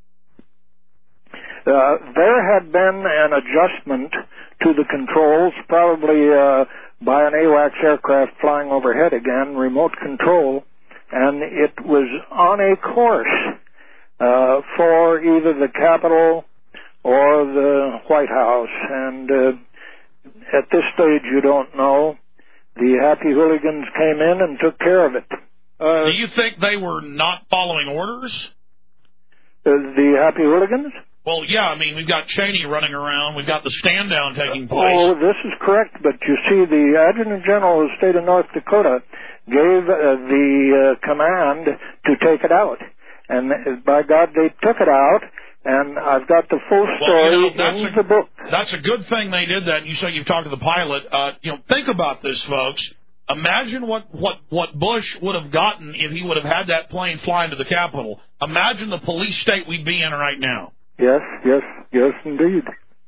Uh, there had been an adjustment to the controls, probably uh, by an AWACS aircraft flying overhead again, remote control, and it was on a course uh, for either the Capitol or the White House. And uh, at this stage, you don't know. The Happy Hooligans came in and took care of it. Uh, Do you think they were not following orders? Uh, the Happy Hooligans? Well, yeah, I mean, we've got Cheney running around. We've got the stand-down taking place. Oh, this is correct, but you see, the Adjutant General of the state of North Dakota gave uh, the uh, command to take it out. And uh, by God, they took it out, and I've got the full story well, you know, in a, the book. That's a good thing they did that. You say you've talked to the pilot. Uh, you know, think about this, folks. Imagine what, what, what Bush would have gotten if he would have had that plane flying to the Capitol. Imagine the police state we'd be in right now. Yes, yes, yes, indeed.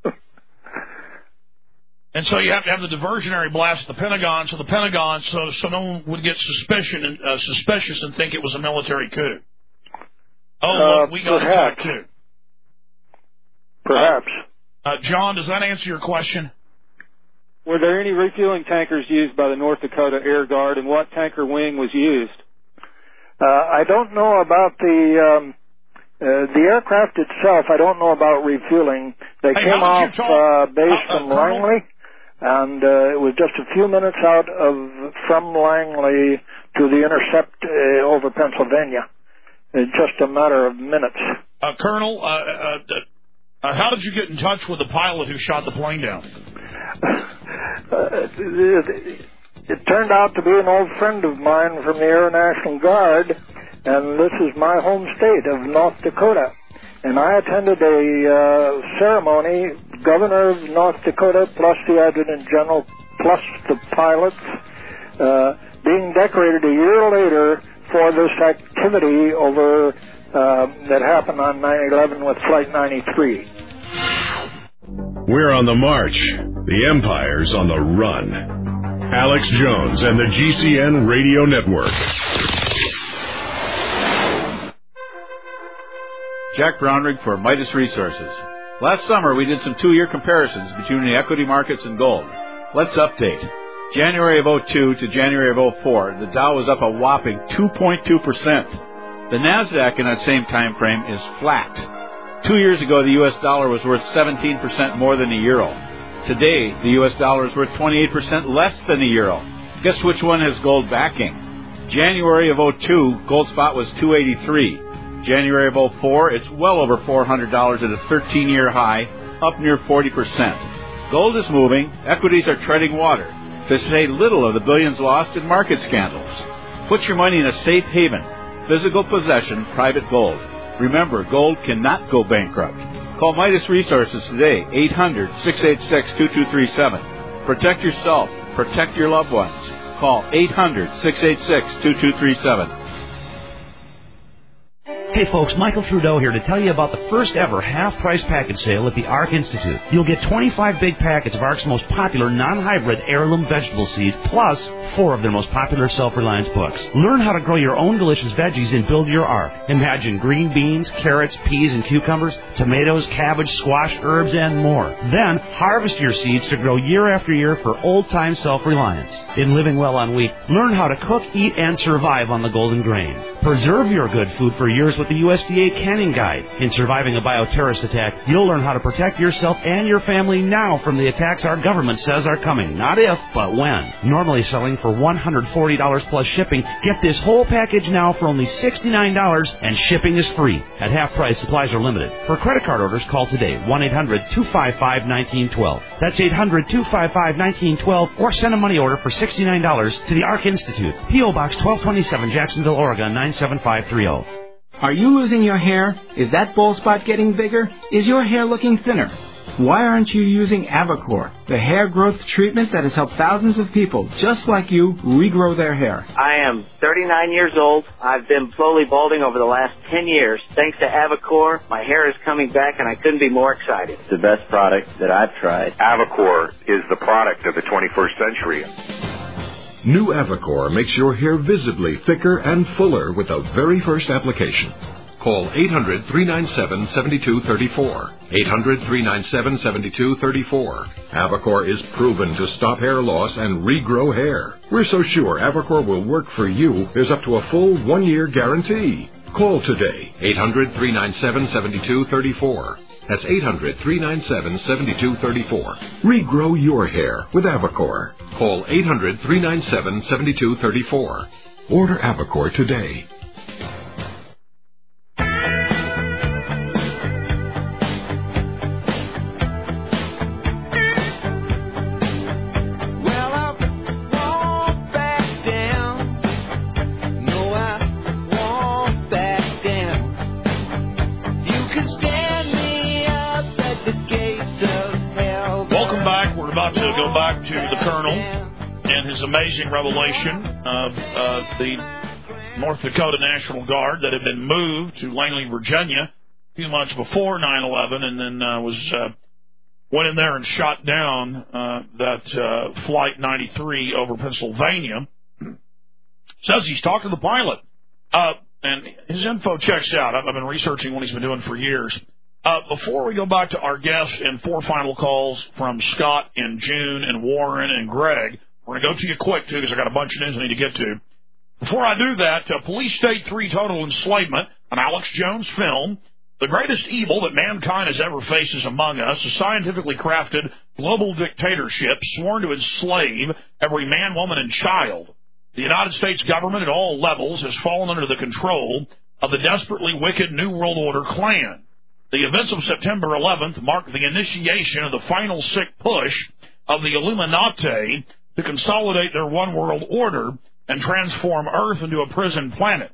And so you have to have the diversionary blast at the Pentagon, so the Pentagon, so so no one would get suspicion and uh, suspicious and think it was a military coup. Oh, uh, look, we got perhaps. attacked too. Perhaps. Uh, John, does that answer your question? Were there any refueling tankers used by the North Dakota Air Guard, and what tanker wing was used? Uh, I don't know about the um, uh, the aircraft itself. I don't know about refueling. They hey, came off uh, base uh, from uh, Langley, and uh, it was just a few minutes out of from Langley to the intercept uh, over Pennsylvania. It's just a matter of minutes. Uh, Colonel, uh, uh, uh, how did you get in touch with the pilot who shot the plane down? Uh, it, it turned out to be an old friend of mine from the Air National Guard, and this is my home state of North Dakota. And I attended a uh, ceremony, Governor of North Dakota, plus the Adjutant General, plus the pilots, uh, being decorated a year later for this activity over uh, that happened on nine eleven with Flight ninety-three. We're on the march. The Empire's on the run. Alex Jones and the G C N Radio Network. Jack Brownrigg for Midas Resources. Last summer, we did some two-year comparisons between the equity markets and gold. Let's update. January of oh two to January of oh four, the Dow was up a whopping two point two percent. The NASDAQ in that same time frame is flat. Two years ago, the U S dollar was worth seventeen percent more than the euro. Today, the U S dollar is worth twenty-eight percent less than the euro. Guess which one has gold backing? January of oh two, gold spot was two eighty-three. January of oh four, it's well over four hundred dollars at a thirteen-year high, up near forty percent. Gold is moving, equities are treading water, to say little of the billions lost in market scandals. Put your money in a safe haven, physical possession, private gold. Remember, gold cannot go bankrupt. Call Midas Resources today, eight hundred, six eight six, two two three seven. Protect yourself, protect your loved ones. Call eight hundred, six eight six, two two three seven. Hey folks, Michael Trudeau here to tell you about the first ever half-price package sale at the ARC Institute. You'll get twenty-five big packets of ARC's most popular non-hybrid heirloom vegetable seeds, plus four of their most popular self-reliance books. Learn how to grow your own delicious veggies and build your ARC. Imagine green beans, carrots, peas, and cucumbers, tomatoes, cabbage, squash, herbs, and more. Then harvest your seeds to grow year after year for old-time self-reliance. In Living Well on Wheat, learn how to cook, eat, and survive on the golden grain. Preserve your good food for years with the U S D A Canning Guide. In surviving a bioterrorist attack, you'll learn how to protect yourself and your family now from the attacks our government says are coming. Not if, but when. Normally selling for one hundred forty dollars plus shipping, get this whole package now for only sixty-nine dollars, and shipping is free. At half price, supplies are limited. For credit card orders, call today, one eight hundred, two five five, one nine one two. That's eight hundred, two five five, one nine one two, or send a money order for sixty-nine dollars to the ARC Institute, P O Box twelve twenty-seven, Jacksonville, Oregon, nine seven five three zero. Are you losing your hair? Is that bald spot getting bigger? Is your hair looking thinner? Why aren't you using Avacor, the hair growth treatment that has helped thousands of people just like you regrow their hair? I am thirty-nine years old. I've been slowly balding over the last ten years. Thanks to Avacor, my hair is coming back, and I couldn't be more excited. It's the best product that I've tried. Avacor is the product of the twenty-first century. New Avacor makes your hair visibly thicker and fuller with the very first application. Call eight hundred, three nine seven, seven two three four. eight hundred, three nine seven, seven two three four. Avacor is proven to stop hair loss and regrow hair. We're so sure Avacor will work for you, there's up to a full one-year guarantee. Call today, eight hundred, three nine seven, seven two three four. That's eight hundred, three nine seven, seven two three four. Regrow your hair with Avacor. Call eight hundred, three nine seven, seven two three four. Order Avacor today. To the Colonel and his amazing revelation of uh, the North Dakota National Guard that had been moved to Langley, Virginia a few months before nine eleven, and then uh, was uh, went in there and shot down uh, that uh, Flight ninety-three over Pennsylvania. Says he's talked to the pilot, uh, and his info checks out. I've been researching what he's been doing for years. Uh, before we go back to our guests and four final calls from Scott and June and Warren and Greg, we're going to go to you quick, too, because I've got a bunch of news I need to get to. Before I do that, uh, Police State three Total Enslavement, an Alex Jones film. The greatest evil that mankind has ever faced is among us, a scientifically crafted global dictatorship sworn to enslave every man, woman, and child. The United States government at all levels has fallen under the control of the desperately wicked New World Order Klan. The events of September eleventh marked the initiation of the final sick push of the Illuminati to consolidate their one-world order and transform Earth into a prison planet.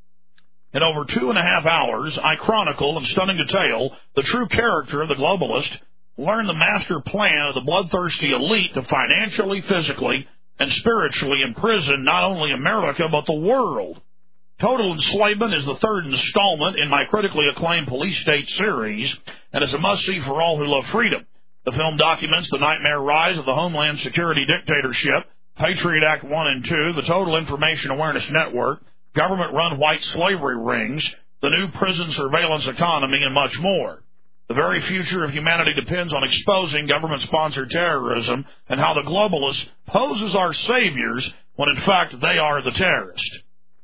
In over two and a half hours, I chronicle in stunning detail the true character of the globalist, learn the master plan of the bloodthirsty elite to financially, physically, and spiritually imprison not only America but the world. Total Enslavement is the third installment in my critically acclaimed Police State series, and is a must-see for all who love freedom. The film documents the nightmare rise of the Homeland Security dictatorship, Patriot Act one and two, the Total Information Awareness Network, government-run white slavery rings, the new prison surveillance economy, and much more. The very future of humanity depends on exposing government-sponsored terrorism and how the globalists pose as our saviors when, in fact, they are the terrorists.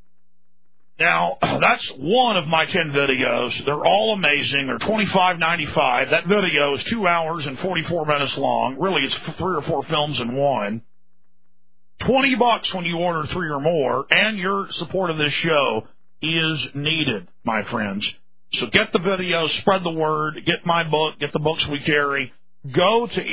Now, that's one of my ten videos. They're all amazing. They're twenty-five ninety-five. That video is two hours and forty-four minutes long. Really, it's three or four films in one. twenty bucks when you order three or more, and your support of this show is needed, my friends. So get the video, spread the word, get my book, get the books we carry. go to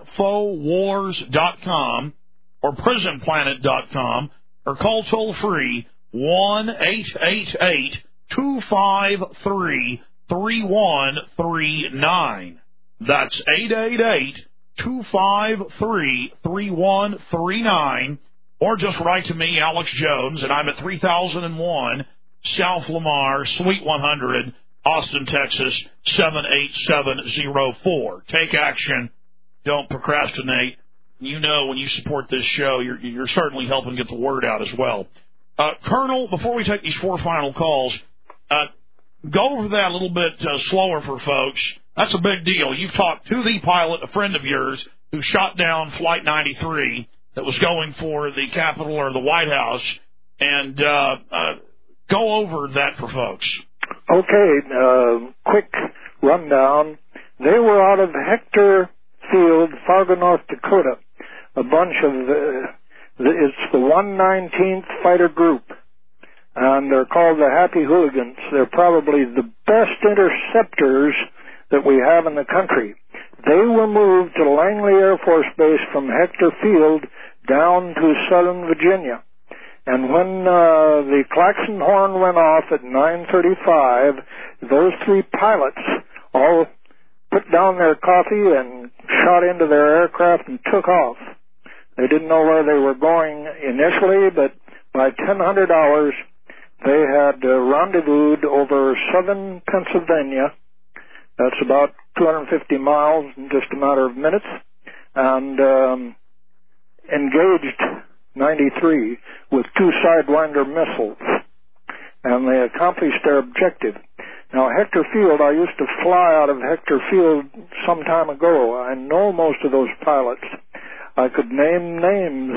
Infowars dot com or Prison Planet dot com or call toll-free one eight eight eight, two five three, three one three nine. That's eight eight eight, two five three, three one three nine. Or just write to me, Alex Jones, and I'm at three thousand one South Lamar, Suite one hundred, Austin, Texas, seven eight seven zero four. Take action. Don't procrastinate. You know when you support this show, you're, you're certainly helping get the word out as well. Uh, Colonel, before we take these four final calls, uh, go over that a little bit uh, slower for folks. That's a big deal. You've talked to the pilot, a friend of yours, who shot down Flight ninety-three that was going for the Capitol or the White House, and uh, uh, go over that for folks. Okay, uh, quick rundown. They were out of Hector Field, Fargo, North Dakota. A bunch of, uh, it's the one nineteenth Fighter Group, and they're called the Happy Hooligans. They're probably the best interceptors that we have in the country. They were moved to Langley Air Force Base from Hector Field down to Southern Virginia. And when uh, the klaxon horn went off at nine thirty-five, those three pilots all put down their coffee and shot into their aircraft and took off. They didn't know where they were going initially, but by ten hundred hours, they had uh, rendezvoused over southern Pennsylvania. That's about two hundred fifty miles in just a matter of minutes, and um, engaged ninety-three with two Sidewinder missiles, and they accomplished their objective. Now, Hector Field, I used to fly out of Hector Field some time ago. I know most of those pilots. I could name names.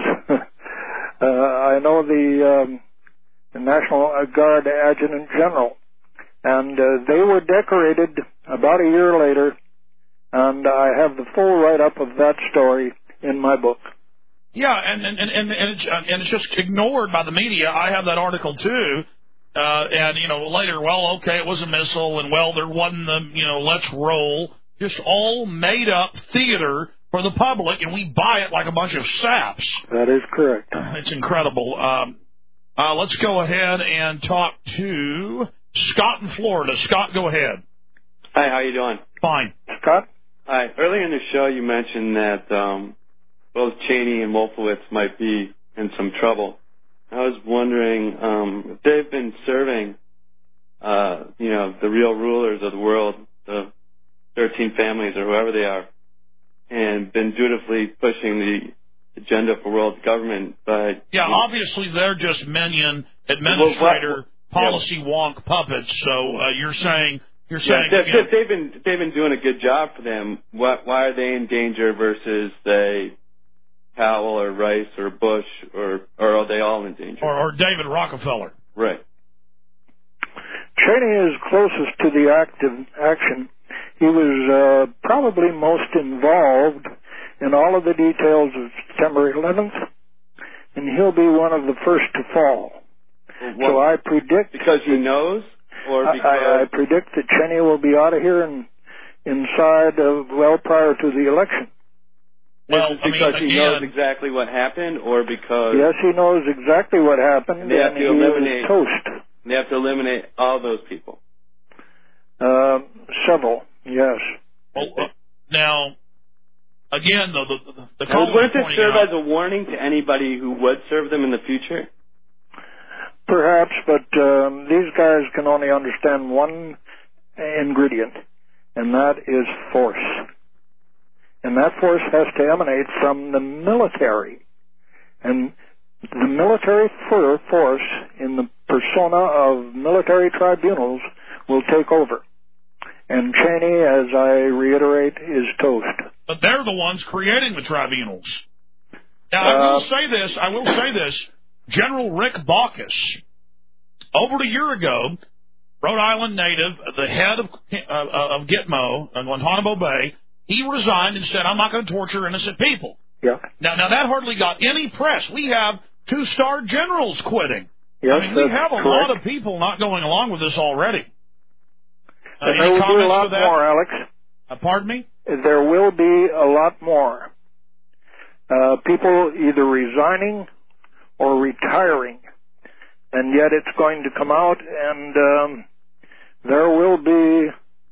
uh, I know the, um, the National Guard Adjutant General, and uh, they were decorated about a year later, and I have the full write-up of that story in my book. Yeah, and and and and it's, and it's just ignored by the media. I have that article too, uh, and you know later, well, okay, it was a missile, and well, there wasn't the you know let's roll, just all made up theater for the public, and we buy it like a bunch of saps. That is correct. It's incredible. Um, uh, let's go ahead and talk to Scott in Florida. Scott, go ahead. Hi, how you doing? Fine. Scott? Hi. Earlier in the show, you mentioned that um, both Cheney and Wolfowitz might be in some trouble. I was wondering um, if they've been serving, uh, you know, the real rulers of the world, the thirteen families or whoever they are, and been dutifully pushing the agenda for world government. But yeah, you know, obviously they're just minion administrator well, what, policy yeah. wonk puppets. So uh, you're saying you're yeah, saying they've, you know, they've been they've been doing a good job for them. What, why are they in danger versus say Powell or Rice or Bush or or are they all in danger? Or, or David Rockefeller. Right. Cheney is closest to the active action. He was uh, probably most involved in all of the details of September eleventh, and he'll be one of the first to fall. Well, so I predict... Because he knows? Or because... I, I predict that Cheney will be out of here and inside of, well, prior to the election. Well, I because mean, he again, knows exactly what happened, or because... Yes, he knows exactly what happened, and, they have and to he eliminate, is toast. They have to eliminate all those people. Uh, several, yes. Well, uh, now, again, though, the, the, the now, wouldn't it serve out, as a warning to anybody who would serve them in the future? Perhaps, but um, these guys can only understand one ingredient, and that is force. And that force has to emanate from the military. And the military force, in the persona of military tribunals, will take over. And Cheney, as I reiterate, is toast. But they're the ones creating the tribunals. Now, I Uh, will say this, I will say this. General Rick Baucus, over a year ago, Rhode Island native, the head of, uh, of Gitmo, uh, Guantanamo Bay, he resigned and said, I'm not going to torture innocent people. Yeah. Now, now that hardly got any press. We have two-star generals quitting. Yes, I mean, we have a correct. lot of people not going along with this already. Uh, And any there will be a comments lot with that? more, Alex. Uh, pardon me? there will be a lot more. Uh, people either resigning or retiring, and yet it's going to come out, and um, there will be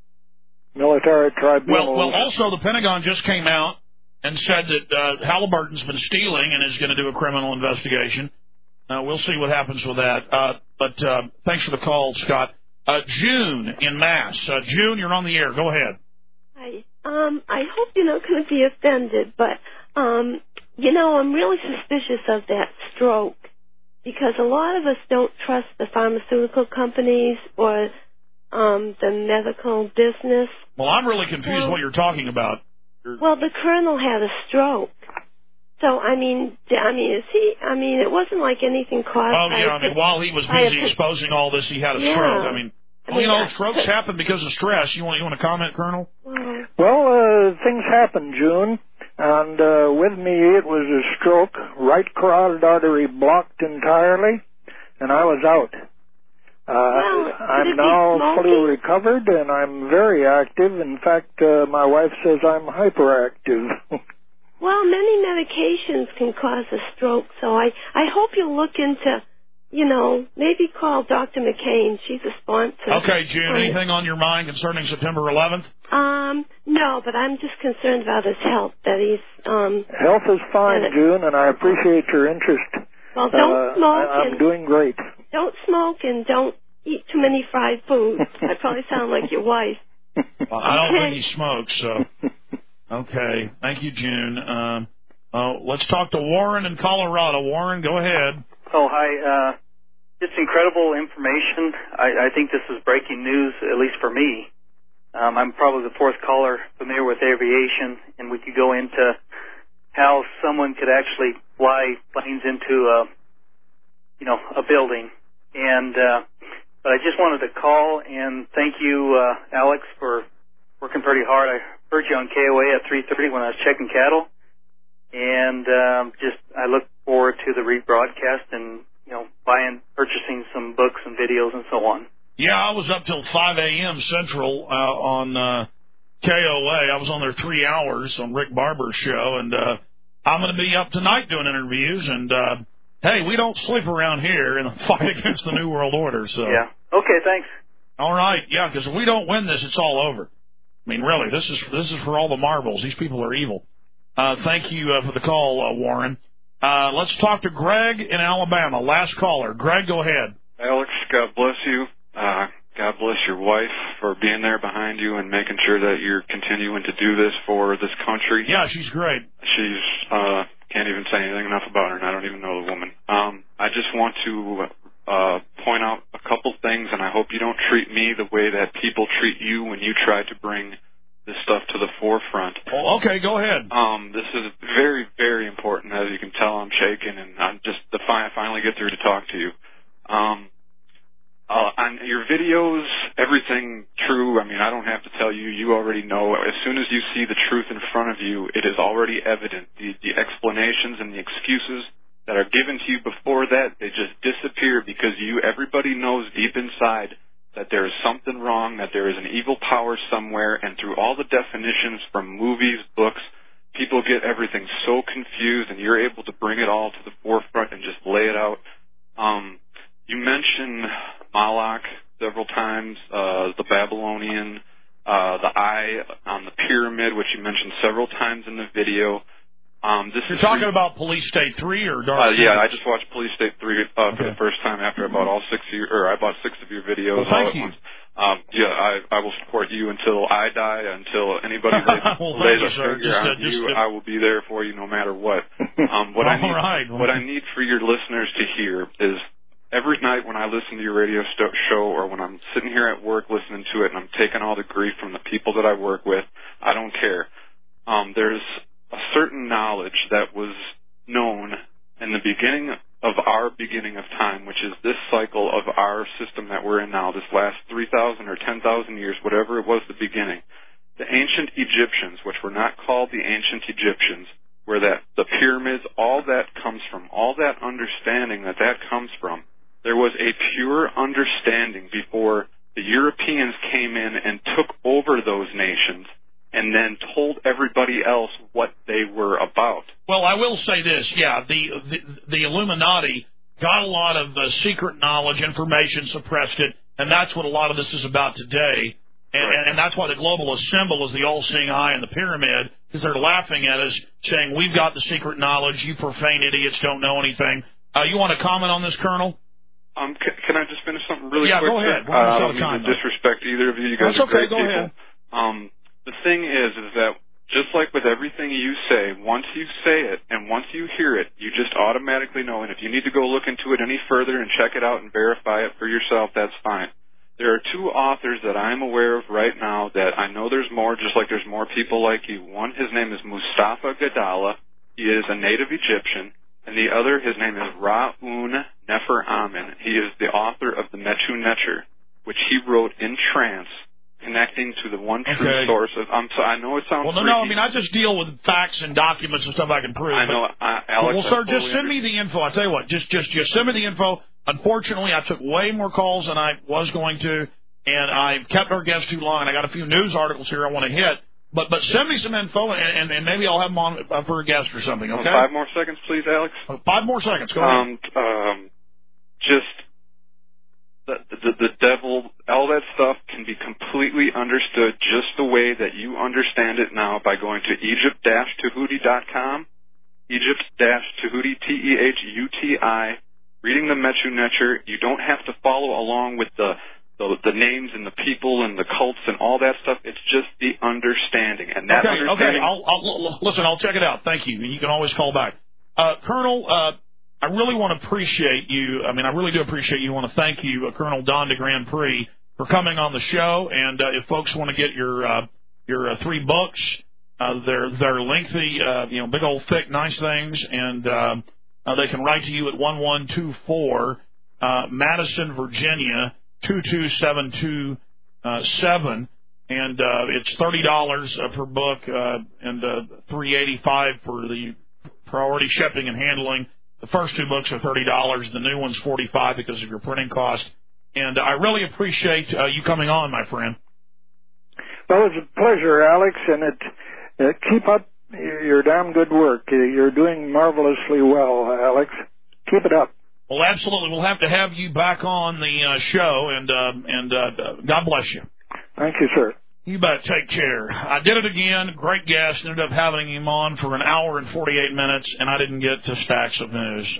military tribunals. Well, well, also the Pentagon just came out and said that uh, Halliburton's been stealing and is going to do a criminal investigation. Uh, we'll see what happens with that. Uh, but uh, thanks for the call, Scott. Uh, June in Mass. Uh, June, you're on the air. Go ahead. Hi. Um, I hope you're not going to be offended, but, um, you know, I'm really suspicious of that stroke because a lot of us don't trust the pharmaceutical companies or um, the medical business. Well, I'm really confused well, what you're talking about. Well, the colonel had a stroke. So, I mean, I mean, is he, I mean, it wasn't like anything caused Oh, by... yeah, I mean, while he was busy exposing all this, he had a yeah. stroke. I mean, well, you know, yeah. strokes happen because of stress. You want, you want to comment, Colonel? Well, uh, things happen, June, and uh, with me it was a stroke, right carotid artery blocked entirely, and I was out. Uh, well, I'm now fully recovered, and I'm very active. In fact, uh, my wife says I'm hyperactive. Well, many medications can cause a stroke, so I, I hope you'll look into, you know, maybe call Doctor McCain. She's a sponsor. Okay, June, anything on your mind concerning September eleventh? Um, no, but I'm just concerned about his health, that he's... Um, Health is fine, uh, June, and I appreciate your interest. Well, don't uh, smoke. I, I'm and doing great. Don't smoke and don't eat too many fried foods. I probably sound like your wife. Well, I don't think he smokes, so... Okay. Thank you, June. Um, uh, let's talk to Warren in Colorado. Warren, go ahead. Oh, hi. Uh, just incredible information. I, I think this is breaking news, at least for me. Um, I'm probably the fourth caller familiar with aviation, and we could go into how someone could actually fly planes into a, you know, a building. And uh, but I just wanted to call and thank you, uh, Alex, for working pretty hard. I heard you on K O A at three thirty when I was checking cattle, and um, just I look forward to the rebroadcast and, you know, buying, purchasing some books and videos and so on. Yeah, I was up till five a.m. Central uh, on uh, K O A. I was on there three hours on Rick Barber's show, and uh, I'm going to be up tonight doing interviews. And uh, hey, we don't sleep around here in the fight against the New World Order. So yeah, okay, thanks. All right, yeah, because if we don't win this, it's all over. I mean, really, this is this is for all the marbles. These people are evil. Uh, thank you uh, for the call, uh, Warren. Uh, let's talk to Greg in Alabama. Last caller. Greg, go ahead. Alex, God bless you. Uh, God bless your wife for being there behind you and making sure that you're continuing to do this for this country. Yeah, she's great. She's, uh, can't even say anything enough about her, and I don't even know the woman. Um, I just want to uh, point out a couple things, and I hope you don't treat me the way that people treat you when you try to bring this stuff to the forefront. Oh, okay, go ahead. Um, this is very, very important. As you can tell, I'm shaking, and I'm just the fi- I finally get through to talk to you. Um, uh, on your videos, everything true. I mean, I don't have to tell you. You already know. As soon as you see the truth in front of you, it is already evident. The, the explanations and the excuses that are given to you before that, they just disappear because you. Everybody knows deep inside that there is something wrong, that there is an evil power somewhere, and through all the definitions from movies, books, people get everything so confused, and you're able to bring it all to the forefront and just lay it out. Um, you mentioned Moloch several times, uh, the Babylonian, uh, the eye on the pyramid, which you mentioned several times in the video. Um, this You're is talking re- about Police State three or Dark uh, City? Yeah, I just watched Police State three uh, okay. for the first time after I bought all six of your, or I bought six of your videos well, thank all at you. once. Um, yeah, I, I will support you until I die, until anybody lays, well, lays you, a sir. finger just, on uh, just, you. uh, I will be there for you no matter what. Um, what I need, right. what I need for your listeners to hear is every night when I listen to your radio st- show, or when I'm sitting here at work listening to it, and I'm taking all the grief from the people that I work with, I don't care. Um, there's a certain knowledge that was known in the beginning of our beginning of time, which is this cycle of our system that we're in now, this last three thousand or ten thousand years, whatever it was, the beginning. The ancient Egyptians, which were not called the ancient Egyptians, where that the pyramids, all that comes from, all that understanding that that comes from, there was a pure understanding before the Europeans came in and took over those nations and then told everybody else what they were about. Well, I will say this, yeah, the the, the Illuminati got a lot of uh, secret knowledge, information, suppressed it, and that's what a lot of this is about today. And, right. and that's why the globalist symbol is the all-seeing eye and the pyramid, because they're laughing at us, saying, we've got the secret knowledge, you profane idiots don't know anything. Uh, you want to comment on this, Colonel? Um, can, can I just finish something really yeah, quick? Yeah, go ahead. Uh, I don't mean time, to disrespect either of you. You guys That's are great okay, go people. ahead. Um, the thing is, is that just like with everything you say, once you say it and once you hear it, you just automatically know. And if you need to go look into it any further and check it out and verify it for yourself, that's fine. There are two authors that I'm aware of right now that I know there's more, just like there's more people like you. One, his name is Mustafa Gadala. He is a native Egyptian. And the other, his name is Ra'un Nefer Amen. He is the author of the Mechu Neter, which he wrote in trance, connecting to the one true okay. source of. Um, so I know it sounds. Well, no, freaky. no. I mean, I just deal with facts and documents and stuff I can prove. I know, but, uh, Alex. Well, sir, I just totally send me the info. I tell you what, just, just, just send me the info. Unfortunately, I took way more calls than I was going to, and I kept our guests too long. I got a few news articles here I want to hit. But but send me some info, and, and, and maybe I'll have them on uh, for a guest or something, okay? Five more seconds, please, Alex. Uh, five more seconds. Go um, ahead. Um, just the, the, the devil, all that stuff can be completely understood just the way that you understand it now by going to Egypt dash Tehuti dot com, Egypt dash Tehuti, T E H U T I, reading the Mechu Neter. You don't have to follow along with the The, the names and the people and the cults and all that stuff. It's just the understanding. And that okay, understanding... okay. I'll, I'll, listen, I'll check it out. Thank you. And you can always call back. Uh, Colonel, uh, I really want to appreciate you. I mean, I really do appreciate you. I want to thank you, uh, Colonel Don de Grand Prix, for coming on the show. And uh, if folks want to get your uh, your uh, three books, uh, they're, they're lengthy, uh, you know, big old thick, nice things. And uh, uh, they can write to you at one one two four uh, Madison, Virginia, two two seven two seven, and uh, it's thirty dollars uh, per book uh, and uh, three eighty five for the priority shipping and handling. The first two books are thirty dollars. The new one's forty five because of your printing cost. And I really appreciate uh, you coming on, my friend. Well, it's a pleasure, Alex, and it uh, keep up your damn good work. You're doing marvelously well, Alex. Keep it up. Well, absolutely. We'll have to have you back on the uh, show, and uh, and uh, God bless you. Thank you, sir. You bet. Take care. I did it again. Great guest. Ended up having him on for an hour and forty-eight minutes, and I didn't get to stacks of news.